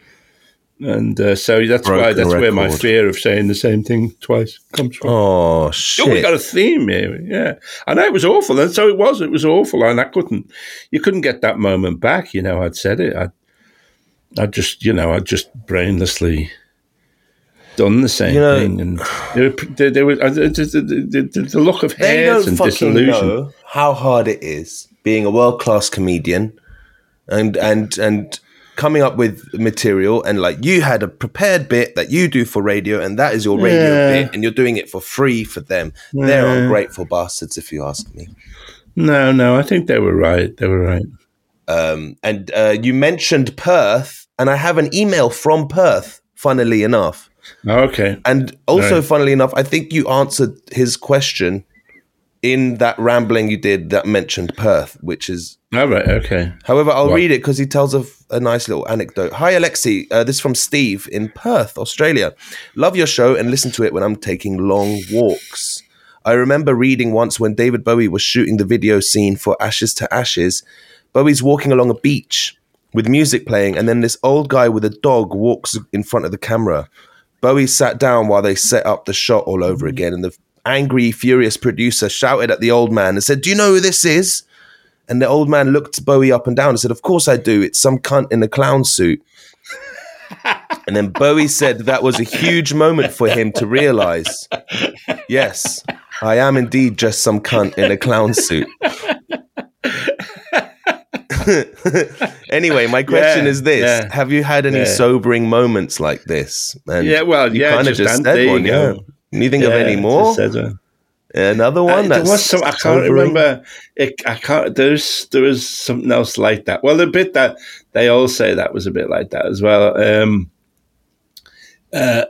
And uh, so that's Broken why that's record. Where my fear of saying the same thing twice comes from. Oh shit! Oh, we got a theme here. Yeah, I know it was awful, and so it was. It was awful, and I couldn't. You couldn't get that moment back. You know, I'd said it. I, I just, you know, I just brainlessly done the same you know, thing, and there, there, there was uh, the, the, the, the look of hate and disillusion. Know how hard it is being a world class comedian, and and and. coming up with material, and like you had a prepared bit that you do for radio, and that is your radio yeah. bit, and you're doing it for free for them. Yeah. They're ungrateful bastards, if you ask me. No, no, I think they were right. They were right. Um, and uh, you mentioned Perth, and I have an email from Perth, funnily enough. Okay. And also, right. funnily enough, I think you answered his question in that rambling you did that mentioned Perth, which is... Oh, right, okay. However, I'll what? read it because he tells a, a nice little anecdote. Hi, Alexi. Uh, this is from Steve in Perth, Australia. Love your show and listen to it when I'm taking long walks. I remember reading once when David Bowie was shooting the video scene for Ashes to Ashes, Bowie's walking along a beach with music playing, and then this old guy with a dog walks in front of the camera. Bowie sat down while they set up the shot all over again, and the angry, furious producer shouted at the old man and said, "Do you know who this is?" And the old man looked Bowie up and down and said, "Of course I do. It's some cunt in a clown suit." And then Bowie said that was a huge moment for him to realize, yes, I am indeed just some cunt in a clown suit. Anyway, my question yeah, is this. Yeah, Have you had any yeah. sobering moments like this? And yeah, well, you yeah, kind of just, just said one, yeah. Can you think yeah, of any more? Another one. Uh, that's there was some. I can't sobering. remember. It, I can't. There's there was something else like that. Well, the bit that they all say that was a bit like that as well. Um, uh,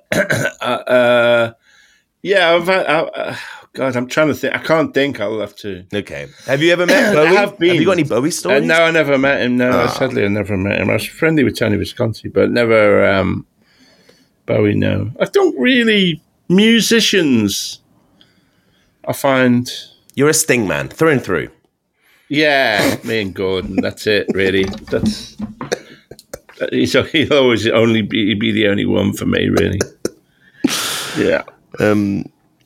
uh, yeah. I've, I, uh, God, I'm trying to think. I can't think. I'll have to. Okay. Have you ever met Bowie? I have been. Have you got any Bowie stories? Uh, no, I never met him. No, oh. sadly, I never met him. I was friendly with Tony Visconti, but never um, Bowie. No, I don't really musicians. I find you're a Sting man through and through. Yeah, me and Gordon. That's it, really. That's he's, he'll always only be be the only one for me, really. Yeah. Um.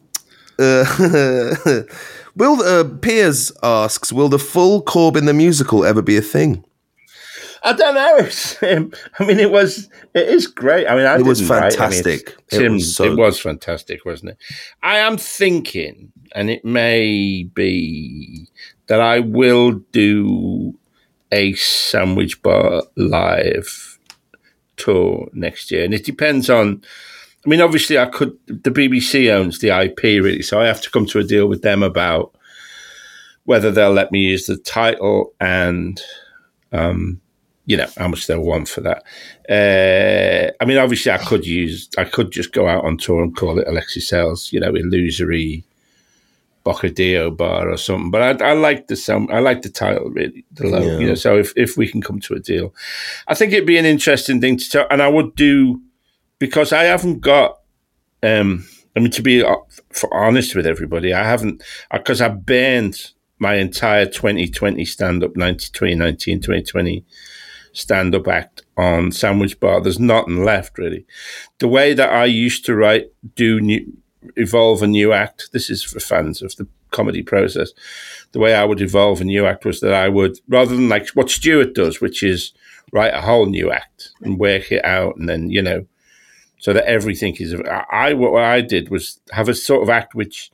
Uh, will uh, Piers asks, will the full Corbyn the musical ever be a thing? I don't know. Um, I mean, it was. It is great. I mean, I it was fantastic. I mean, it, was so it was fantastic, wasn't it? I am thinking, and it may be that I will do a Sandwich Bar live tour next year, and it depends on. I mean, obviously, I could. The B B C owns the I P, really, so I have to come to a deal with them about whether they'll let me use the title and. Um, You know, how much they'll want for that. Uh, I mean, obviously, I could use, I could just go out on tour and call it Alexis Sales, you know, Illusory Bocadillo Bar or something. But I, I like the sound, I like the title, really, the logo, yeah. you know, so if, if we can come to a deal, I think it'd be an interesting thing to tell. And I would do, because I haven't got, um, I mean, to be for honest with everybody, I haven't, because I burned my entire twenty twenty stand-up, ninety, twenty nineteen, twenty twenty stand-up act on Sandwich Bar. There's nothing left, really. The way that I used to write, do new, evolve a new act, this is for fans of the comedy process, the way I would evolve a new act was that I would, rather than like what Stuart does, which is write a whole new act and work it out, and then, you know, so that everything is, I, what I did was have a sort of act which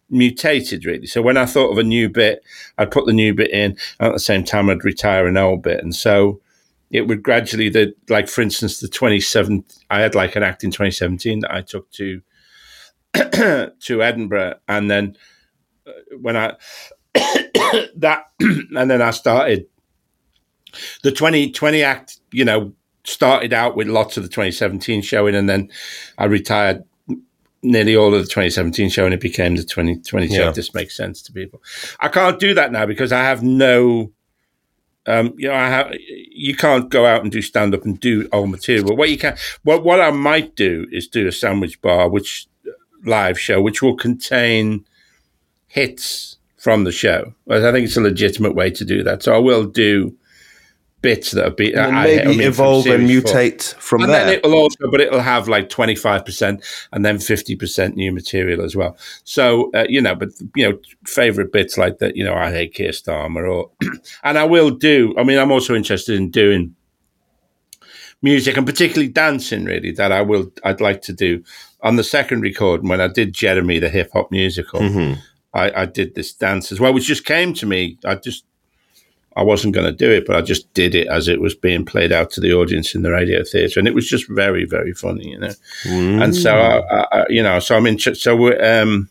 mutated really. So when I thought of a new bit, I'd put the new bit in, and at the same time I'd retire an old bit. And so it would gradually, the like for instance, the twenty-seven, I had like an act in twenty seventeen that I took to to Edinburgh, and then when I that and then I started the twenty twenty act, you know, started out with lots of the twenty seventeen showing, and then I retired nearly all of the twenty seventeen show, and it became the twenty twenty show. Yeah. This makes sense to people. I can't do that now because I have no, um, you know, I have, you can't go out and do stand up and do old material. But what you can, what what I might do is do a sandwich bar, which live show, which will contain hits from the show. I think it's a legitimate way to do that. So I will do bits that have been and I, maybe I mean, evolve and mutate four. from and there. Then it'll also, but it'll have like twenty-five percent and then fifty percent new material as well. So uh, you know, but you know, favorite bits like that. You know, I hate Keir Starmer, or and I will do. I mean, I'm also interested in doing music and particularly dancing. Really, that I will. I'd like to do on the second recording when I did Jeremy the hip hop musical. Mm-hmm. I, I did this dance as well, which just came to me. I just. I wasn't going to do it, but I just did it as it was being played out to the audience in the Radio Theatre, and it was just very, very funny, you know. Mm. And so, I, I, you know, so I'm in. So, we're, um,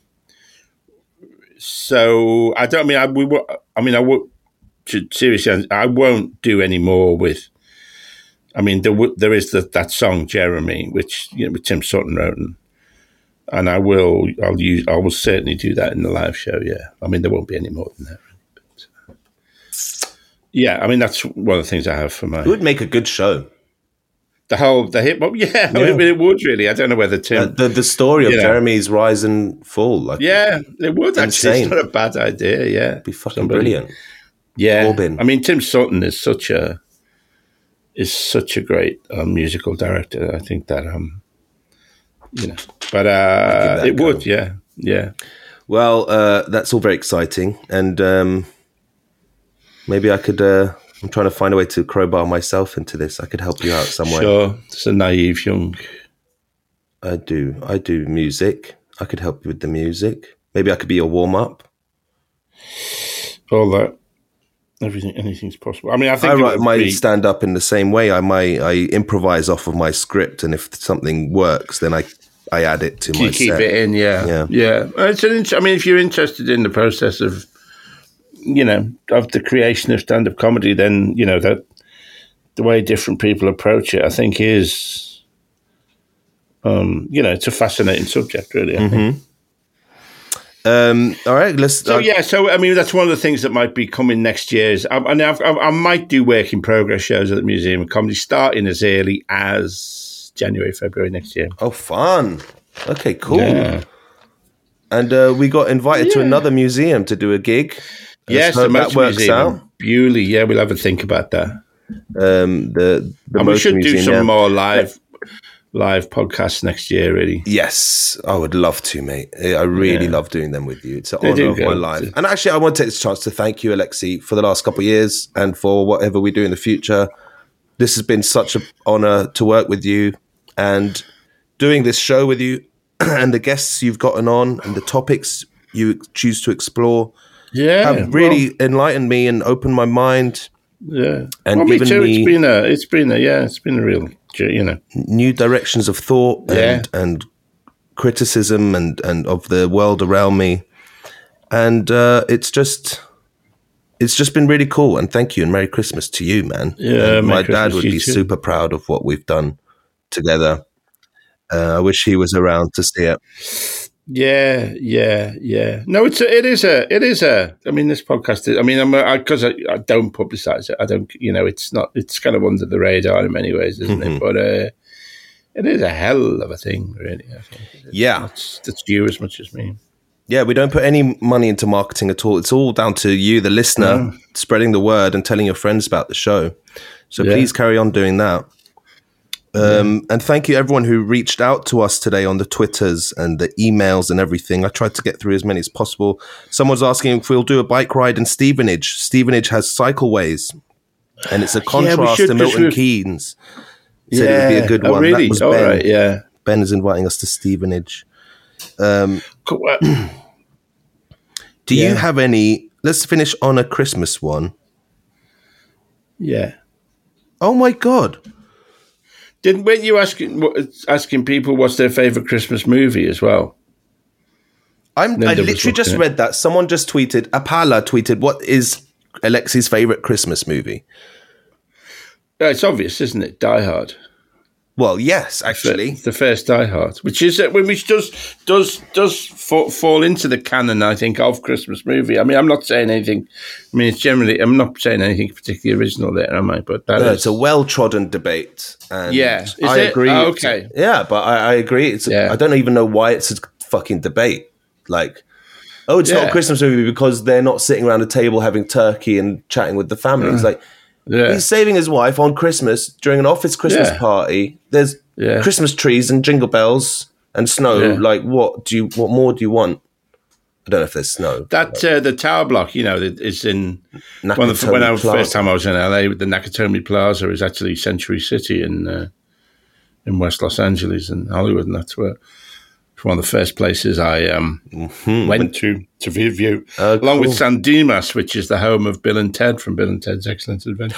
so I don't I mean I we I mean I would seriously. I won't do any more with. I mean, there there is the, that song Jeremy, which you know, with Tim Sutton wrote, and, and I will. I'll use. I will certainly do that in the live show. Yeah, I mean, there won't be any more than that. Yeah, I mean, that's one of the things I have for my... It would make a good show. The whole, the hip hop, yeah, yeah. I mean, it would really. I don't know whether Tim... Uh, the, the story of you know, Jeremy's rise and fall. Like, yeah, it would insane. Actually. It's not a bad idea, yeah. It'd be fucking Somebody, brilliant. Yeah. Corbin. I mean, Tim Sutton is such a is such a great um, musical director. I think that, um, you know, but uh, it go. would, yeah, yeah. Well, uh, that's all very exciting. And... Um, Maybe I could, uh, I'm trying to find a way to crowbar myself into this. I could help you out some way. Sure. It's a naive young. I do. I do music. I could help you with the music. Maybe I could be your warm-up. All that. Everything, anything's possible. I mean, I think I write my be... stand-up in the same way. I might, I improvise off of my script, and if something works, then I, I add it to you my keep set. it in, yeah. Yeah. Yeah. It's an int- I mean, if you're interested in the process of, you know, of the creation of stand-up comedy, then, you know, that the way different people approach it, I think is, um, you know, it's a fascinating subject, really, I mm-hmm. think. Um, all right, let's... So, uh, yeah, so, I mean, that's one of the things that might be coming next year. Is, I, I, I, I might do work-in-progress shows at the Museum of Comedy, starting as early as January, February next year. Oh, fun. Okay, cool. Yeah. And uh, we got invited yeah. to another museum to do a gig. Yes, the Motor works Museum, out. Bewley. Yeah, we'll have a think about that. Um, the the and we should Museum, do some yeah. more live live podcasts next year. Really, yes, I would love to, mate. I really yeah. love doing them with you. It's an they honor of go. my life. And actually, I want to take this chance to thank you, Alexi, for the last couple of years and for whatever we do in the future. This has been such an honor to work with you and doing this show with you, and the guests you've gotten on and the topics you choose to explore. Yeah, have really well, enlightened me and opened my mind. Yeah, and well, me given too. me it's been a, it's been a, yeah, it's been a real, you know, new directions of thought and, yeah. and criticism and, and of the world around me, and uh, it's just, it's just been really cool. And thank you, and Merry Christmas to you, man. Yeah, and my Merry dad Christmas would be too. super proud of what we've done together. Uh, I wish he was around to see it. Yeah, yeah, yeah. No, it's a, it is a, it is a. I mean, this podcast is. I mean, I'm because I, I, I don't publicize it. I don't, you know, it's not. It's kind of under the radar in many ways, isn't mm-hmm. it? But uh, it is a hell of a thing, really. I think. It's, yeah, it's, it's you as much as me. Yeah, we don't put any money into marketing at all. It's all down to you, the listener, mm. spreading the word and telling your friends about the show. So yeah. please carry on doing that. Um, yeah. And thank you everyone who reached out to us today on the Twitters and the emails and everything. I tried to get through as many as possible. Someone's asking if we'll do a bike ride in Stevenage. Stevenage has cycleways, and it's a contrast yeah, to Milton Keynes. Said yeah. it would be a good oh, one. Really? That was All Ben. Right, yeah. Ben is inviting us to Stevenage. Um, Do Yeah. you have any? Let's finish on a Christmas one. Yeah. Oh my God. Didn't weren't you asking asking people what's their favorite Christmas movie as well? I'm, I Linda was literally just looking read that. Someone just tweeted, Apala tweeted, what is Alexi's favorite Christmas movie? Yeah, it's obvious, isn't it? Die Hard. Well, yes, actually. The, the first Die Hard, which is uh, which does does does fa- fall into the canon, I think, of Christmas movie. I mean, I'm not saying anything. I mean, it's generally, I'm not saying anything particularly original there, am I? But that No, is, it's a well-trodden debate. And yeah, is I it? agree. Oh, okay. Yeah, but I, I agree. It's. A, Yeah. I don't even know why it's a fucking debate. Like, oh, it's not Yeah. a Christmas movie because they're not sitting around a table having turkey and chatting with the family. It's like, Yeah. he's saving his wife on Christmas during an office Christmas Yeah. party. There's Yeah. Christmas trees and jingle bells and snow. Yeah. Like, what do you? What more do you want? I don't know if there's snow. That uh, the Tower Block, you know, that is in Nakatomi one of the, when I was Plaza. first time I was in L A, the Nakatomi Plaza is actually Century City in uh, in West Los Angeles and Hollywood, and that's where it's one of the first places I um, Mm-hmm. went to to view, Oh, along cool. with San Dimas, which is the home of Bill and Ted from Bill and Ted's Excellent Adventure.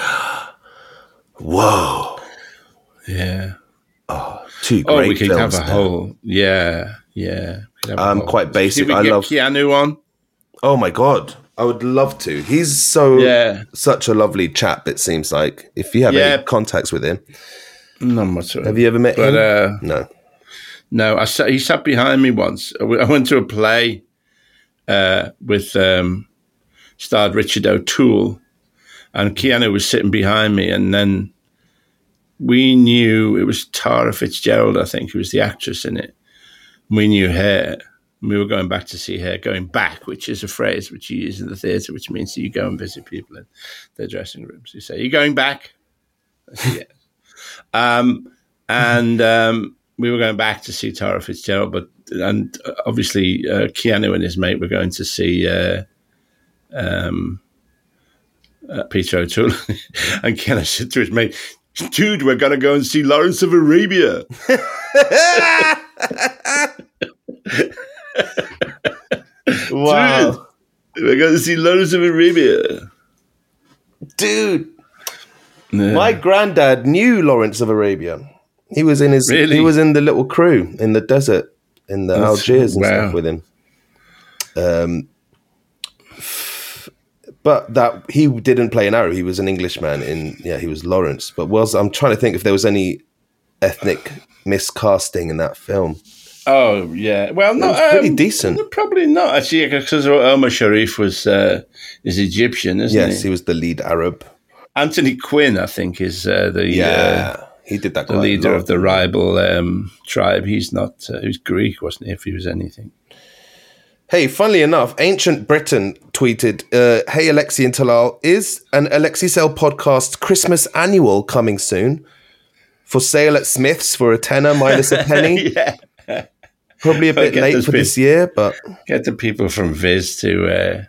Whoa, Yeah. two Oh, great we could films. have a there. whole. Yeah, yeah. we could have a I'm whole- quite basic. See, we I can get love- Keanu on. Oh my God, I would love to. He's so Yeah. such a lovely chap. It seems like if you have Yeah. any contacts with him, Not much. have you ever met But him? uh, No. no, I sat, he sat behind me once. I w- I went to a play uh, with um, starred Richard O'Toole, and Keanu was sitting behind me, and then we knew it was Tara Fitzgerald, I think, who was the actress in it. We knew her. We were going back to see her, going back, which is a phrase which you use in the theatre, which means that you go and visit people in their dressing rooms. You say, "Are you going back?" I say, "Yes." Um, and um, we were going back to see Tara Fitzgerald, but and obviously uh, Keanu and his mate were going to see uh, um, uh, Peter O'Toole. And Keanu said to his mate, "Dude, we're going to go and see Lawrence of Arabia." Wow, Dude, we're going to see Lawrence of Arabia. dude. Yeah. My granddad knew Lawrence of Arabia. He was in his. Really? He was in the little crew in the desert in the That's- Algiers and wow. stuff with him. Um, but that he didn't play an Arab. He was an Englishman. In yeah, he was Lawrence. But was I'm trying to think if there was any ethnic miscasting in that film. Oh yeah, well, no, was pretty um, decent. Probably not actually, because Omar Sharif was uh, is Egyptian, isn't Yes, he? he was the lead Arab. Anthony Quinn, I think, is uh, the Yeah, uh, he did that. the quite a leader lot. of the rival um, tribe. He's not. Uh, he was Greek, wasn't he? If he was anything. Hey, funnily enough, Ancient Britain tweeted, uh, "Hey Alexi and Talal, is an Alexi Sale podcast Christmas annual coming soon? For sale at Smith's for a tenner minus a penny? Yeah, Probably a bit Get late those for bit- this year, but get the people from Viz to. Uh...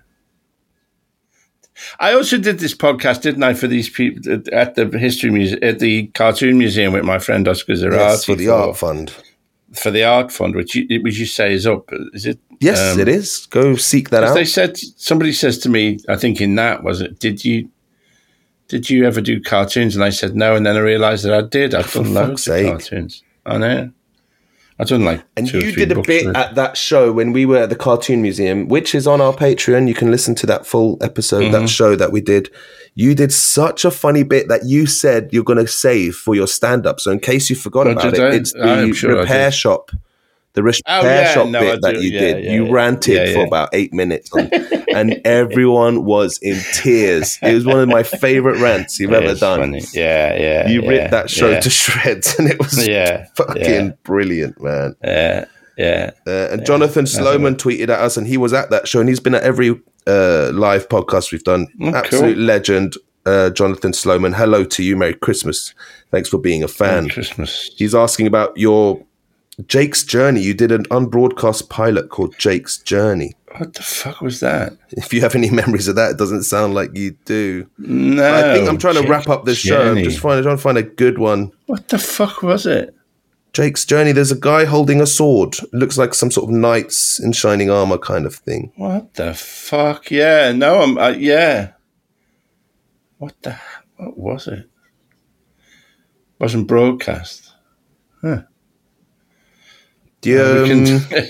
I also did this podcast, didn't I, for these people at the history museum, at the cartoon museum with my friend Oscar Zerati yes, for the art fund. for the art fund, which you, which you say is up. Is it? Yes, um, it is. Go seek that As out. they said, somebody says to me, I think in that was it. Did you, did you ever do cartoons? And I said no, and then I realised that I did. I've For done fuck's loads of sake. cartoons. I know. I've done like And two or you three did a books bit for it. at that show when we were at the Cartoon Museum, which is on our Patreon. You can listen to that full episode, Mm-hmm. that show that we did. You did such a funny bit that you said you're going to save for your stand-up. So in case you forgot Oh, about did it, I? it's the I'm sure I repair did. shop. The repair Oh, yeah, shop no, bit I that do. you Yeah, did. yeah, you yeah. ranted Yeah, for yeah. about eight minutes. On, and everyone was in tears. It was one of my favorite rants you've Yeah, ever it's done. funny. Yeah, yeah. You yeah, ripped that show yeah, to shreds and it was Yeah, fucking yeah. brilliant, man. Yeah, yeah. Uh, and Jonathan Sloman tweeted at us, and he was at that show, and he's been at every uh, live podcast we've done. Oh, Absolute cool. legend, uh, Jonathan Sloman. Hello to you. Merry Christmas. Thanks for being a fan. Christmas. He's asking about your Jake's Journey. You did an unbroadcast pilot called Jake's Journey. What the fuck was that? If you have any memories of that, it doesn't sound like you do. No. But I think I'm trying to wrap up this show. I'm Jenny. just trying, trying to find a good one. What the fuck was it? Jake's Journey. There's a guy holding a sword. It looks like some sort of knights in shining armor kind of thing. What the fuck? Yeah, no, I'm. Uh, yeah. What the? What was it? Wasn't broadcast. Huh. Do you, um, can...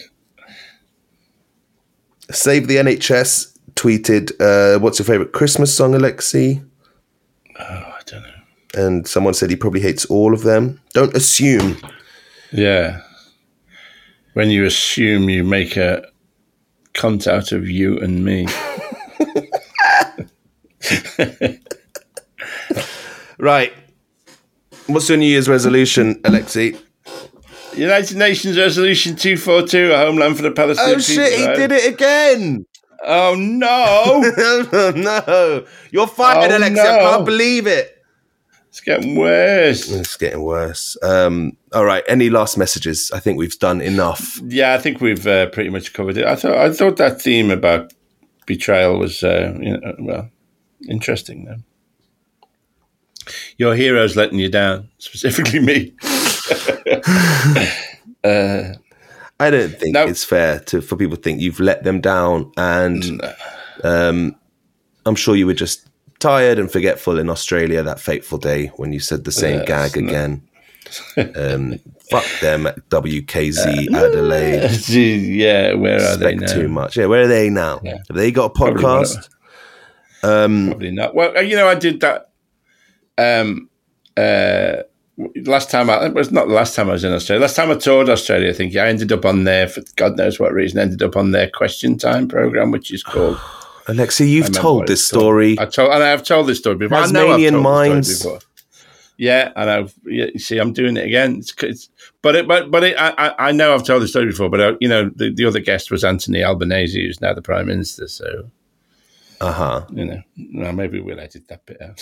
Save the N H S tweeted, uh, "What's your favorite Christmas song, Alexi?" Oh, I don't know. And someone said he probably hates all of them. Don't assume. Yeah. When you assume, you make a cunt out of you and me. Right. What's your New Year's resolution, Alexi? United Nations Resolution two forty-two, a homeland for the Palestinian people. Oh, shit, he right? did it again. Oh, no. No. You're fired, oh, Alexi. No. I can't believe it. It's getting worse. It's getting worse. Um, all right. Any last messages? I think we've done enough. Yeah, I think we've uh, pretty much covered it. I thought I thought that theme about betrayal was, uh, you know, well, interesting. Though. Your hero's letting you down, specifically me. uh, I don't think no. it's fair to for people to think you've let them down, and no. um, I'm sure you were just tired and forgetful in Australia that fateful day when you said the same uh, gag again. um, fuck them at W K Z uh, Adelaide. Yeah, where are Expect they now? Too much. Yeah, where are they now? Yeah. Have they got a podcast? Probably, um, Probably not. Well, you know, I did that. Um, uh, last time I it was not the last time I was in Australia. Last time I toured Australia, I think I ended up on there for God knows what reason. Ended up on their Question Time program, which is called. Alexi, you've told this story. I told, and I've told this story before. Tasmanian Minds. Before. Yeah, and I've yeah, you see, I'm doing it again. It's, it's, but it, but but it, I I know I've told the story before. But I, you know, the, the other guest was Anthony Albanese, who's now the Prime Minister. So, uh huh. You know, well, maybe we'll edit that bit out.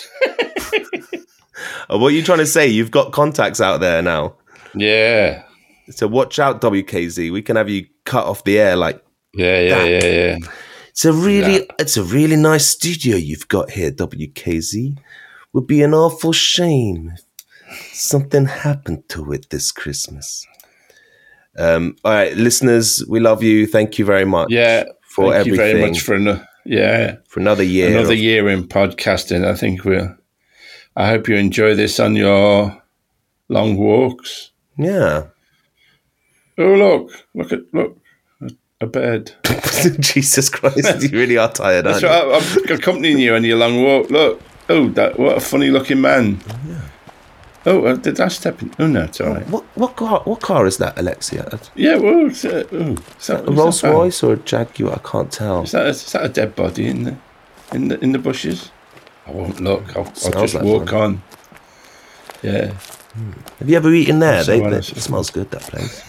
Oh, what are you trying to say? You've got contacts out there now. Yeah. So watch out, W K Z. We can have you cut off the air like. Yeah, yeah, that. yeah, yeah. It's a really, yeah. it's a really nice studio you've got here, W K Z. Would be an awful shame if something happened to it this Christmas. Um, all right, listeners, we love you. Thank you very much. Yeah, for thank everything. you very much for another. Yeah, for another year. Another of- year in podcasting. I think we'll. I hope you enjoy this on your long walks. Yeah. Oh look! Look at look. A bird. Jesus Christ, you really are tired, aren't That's you? Right, I'm accompanying you on your long walk. Look. Oh, that what a funny looking man. Oh, yeah. Oh, uh, did I step in? Oh, no, it's all right. What what car What car is that, Alexia? Yeah, well, it's, uh, oh, is that, a Rolls Royce or a Jaguar? I can't tell. Is that, a, is that a dead body in the in the, in the bushes? I won't look. I'll, I'll just like walk one. on. Yeah. Hmm. Have you ever eaten there? They, they, it smells good, that place.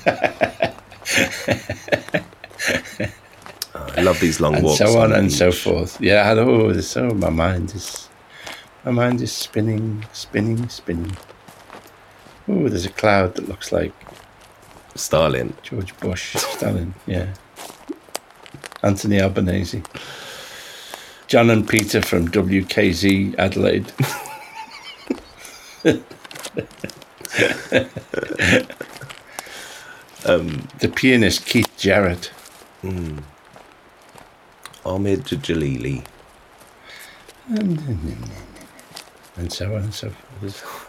Oh, I love these long and walks. So on, on and beach. so forth. Yeah, hello. So my mind is, my mind is spinning, spinning, spinning. Oh, there's a cloud that looks like Stalin, George Bush, Stalin. Yeah, Anthony Albanese, John and Peter from W K Z Adelaide. um, the pianist Keith Jarrett. Mm. Ahmed Jalili. And, and so on and so forth.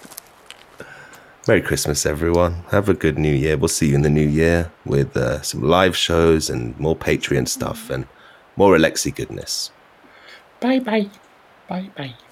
Merry Christmas, everyone. Have a good New Year. We'll see you in the New Year with uh, some live shows and more Patreon stuff and more Alexi goodness. Bye-bye. Bye-bye.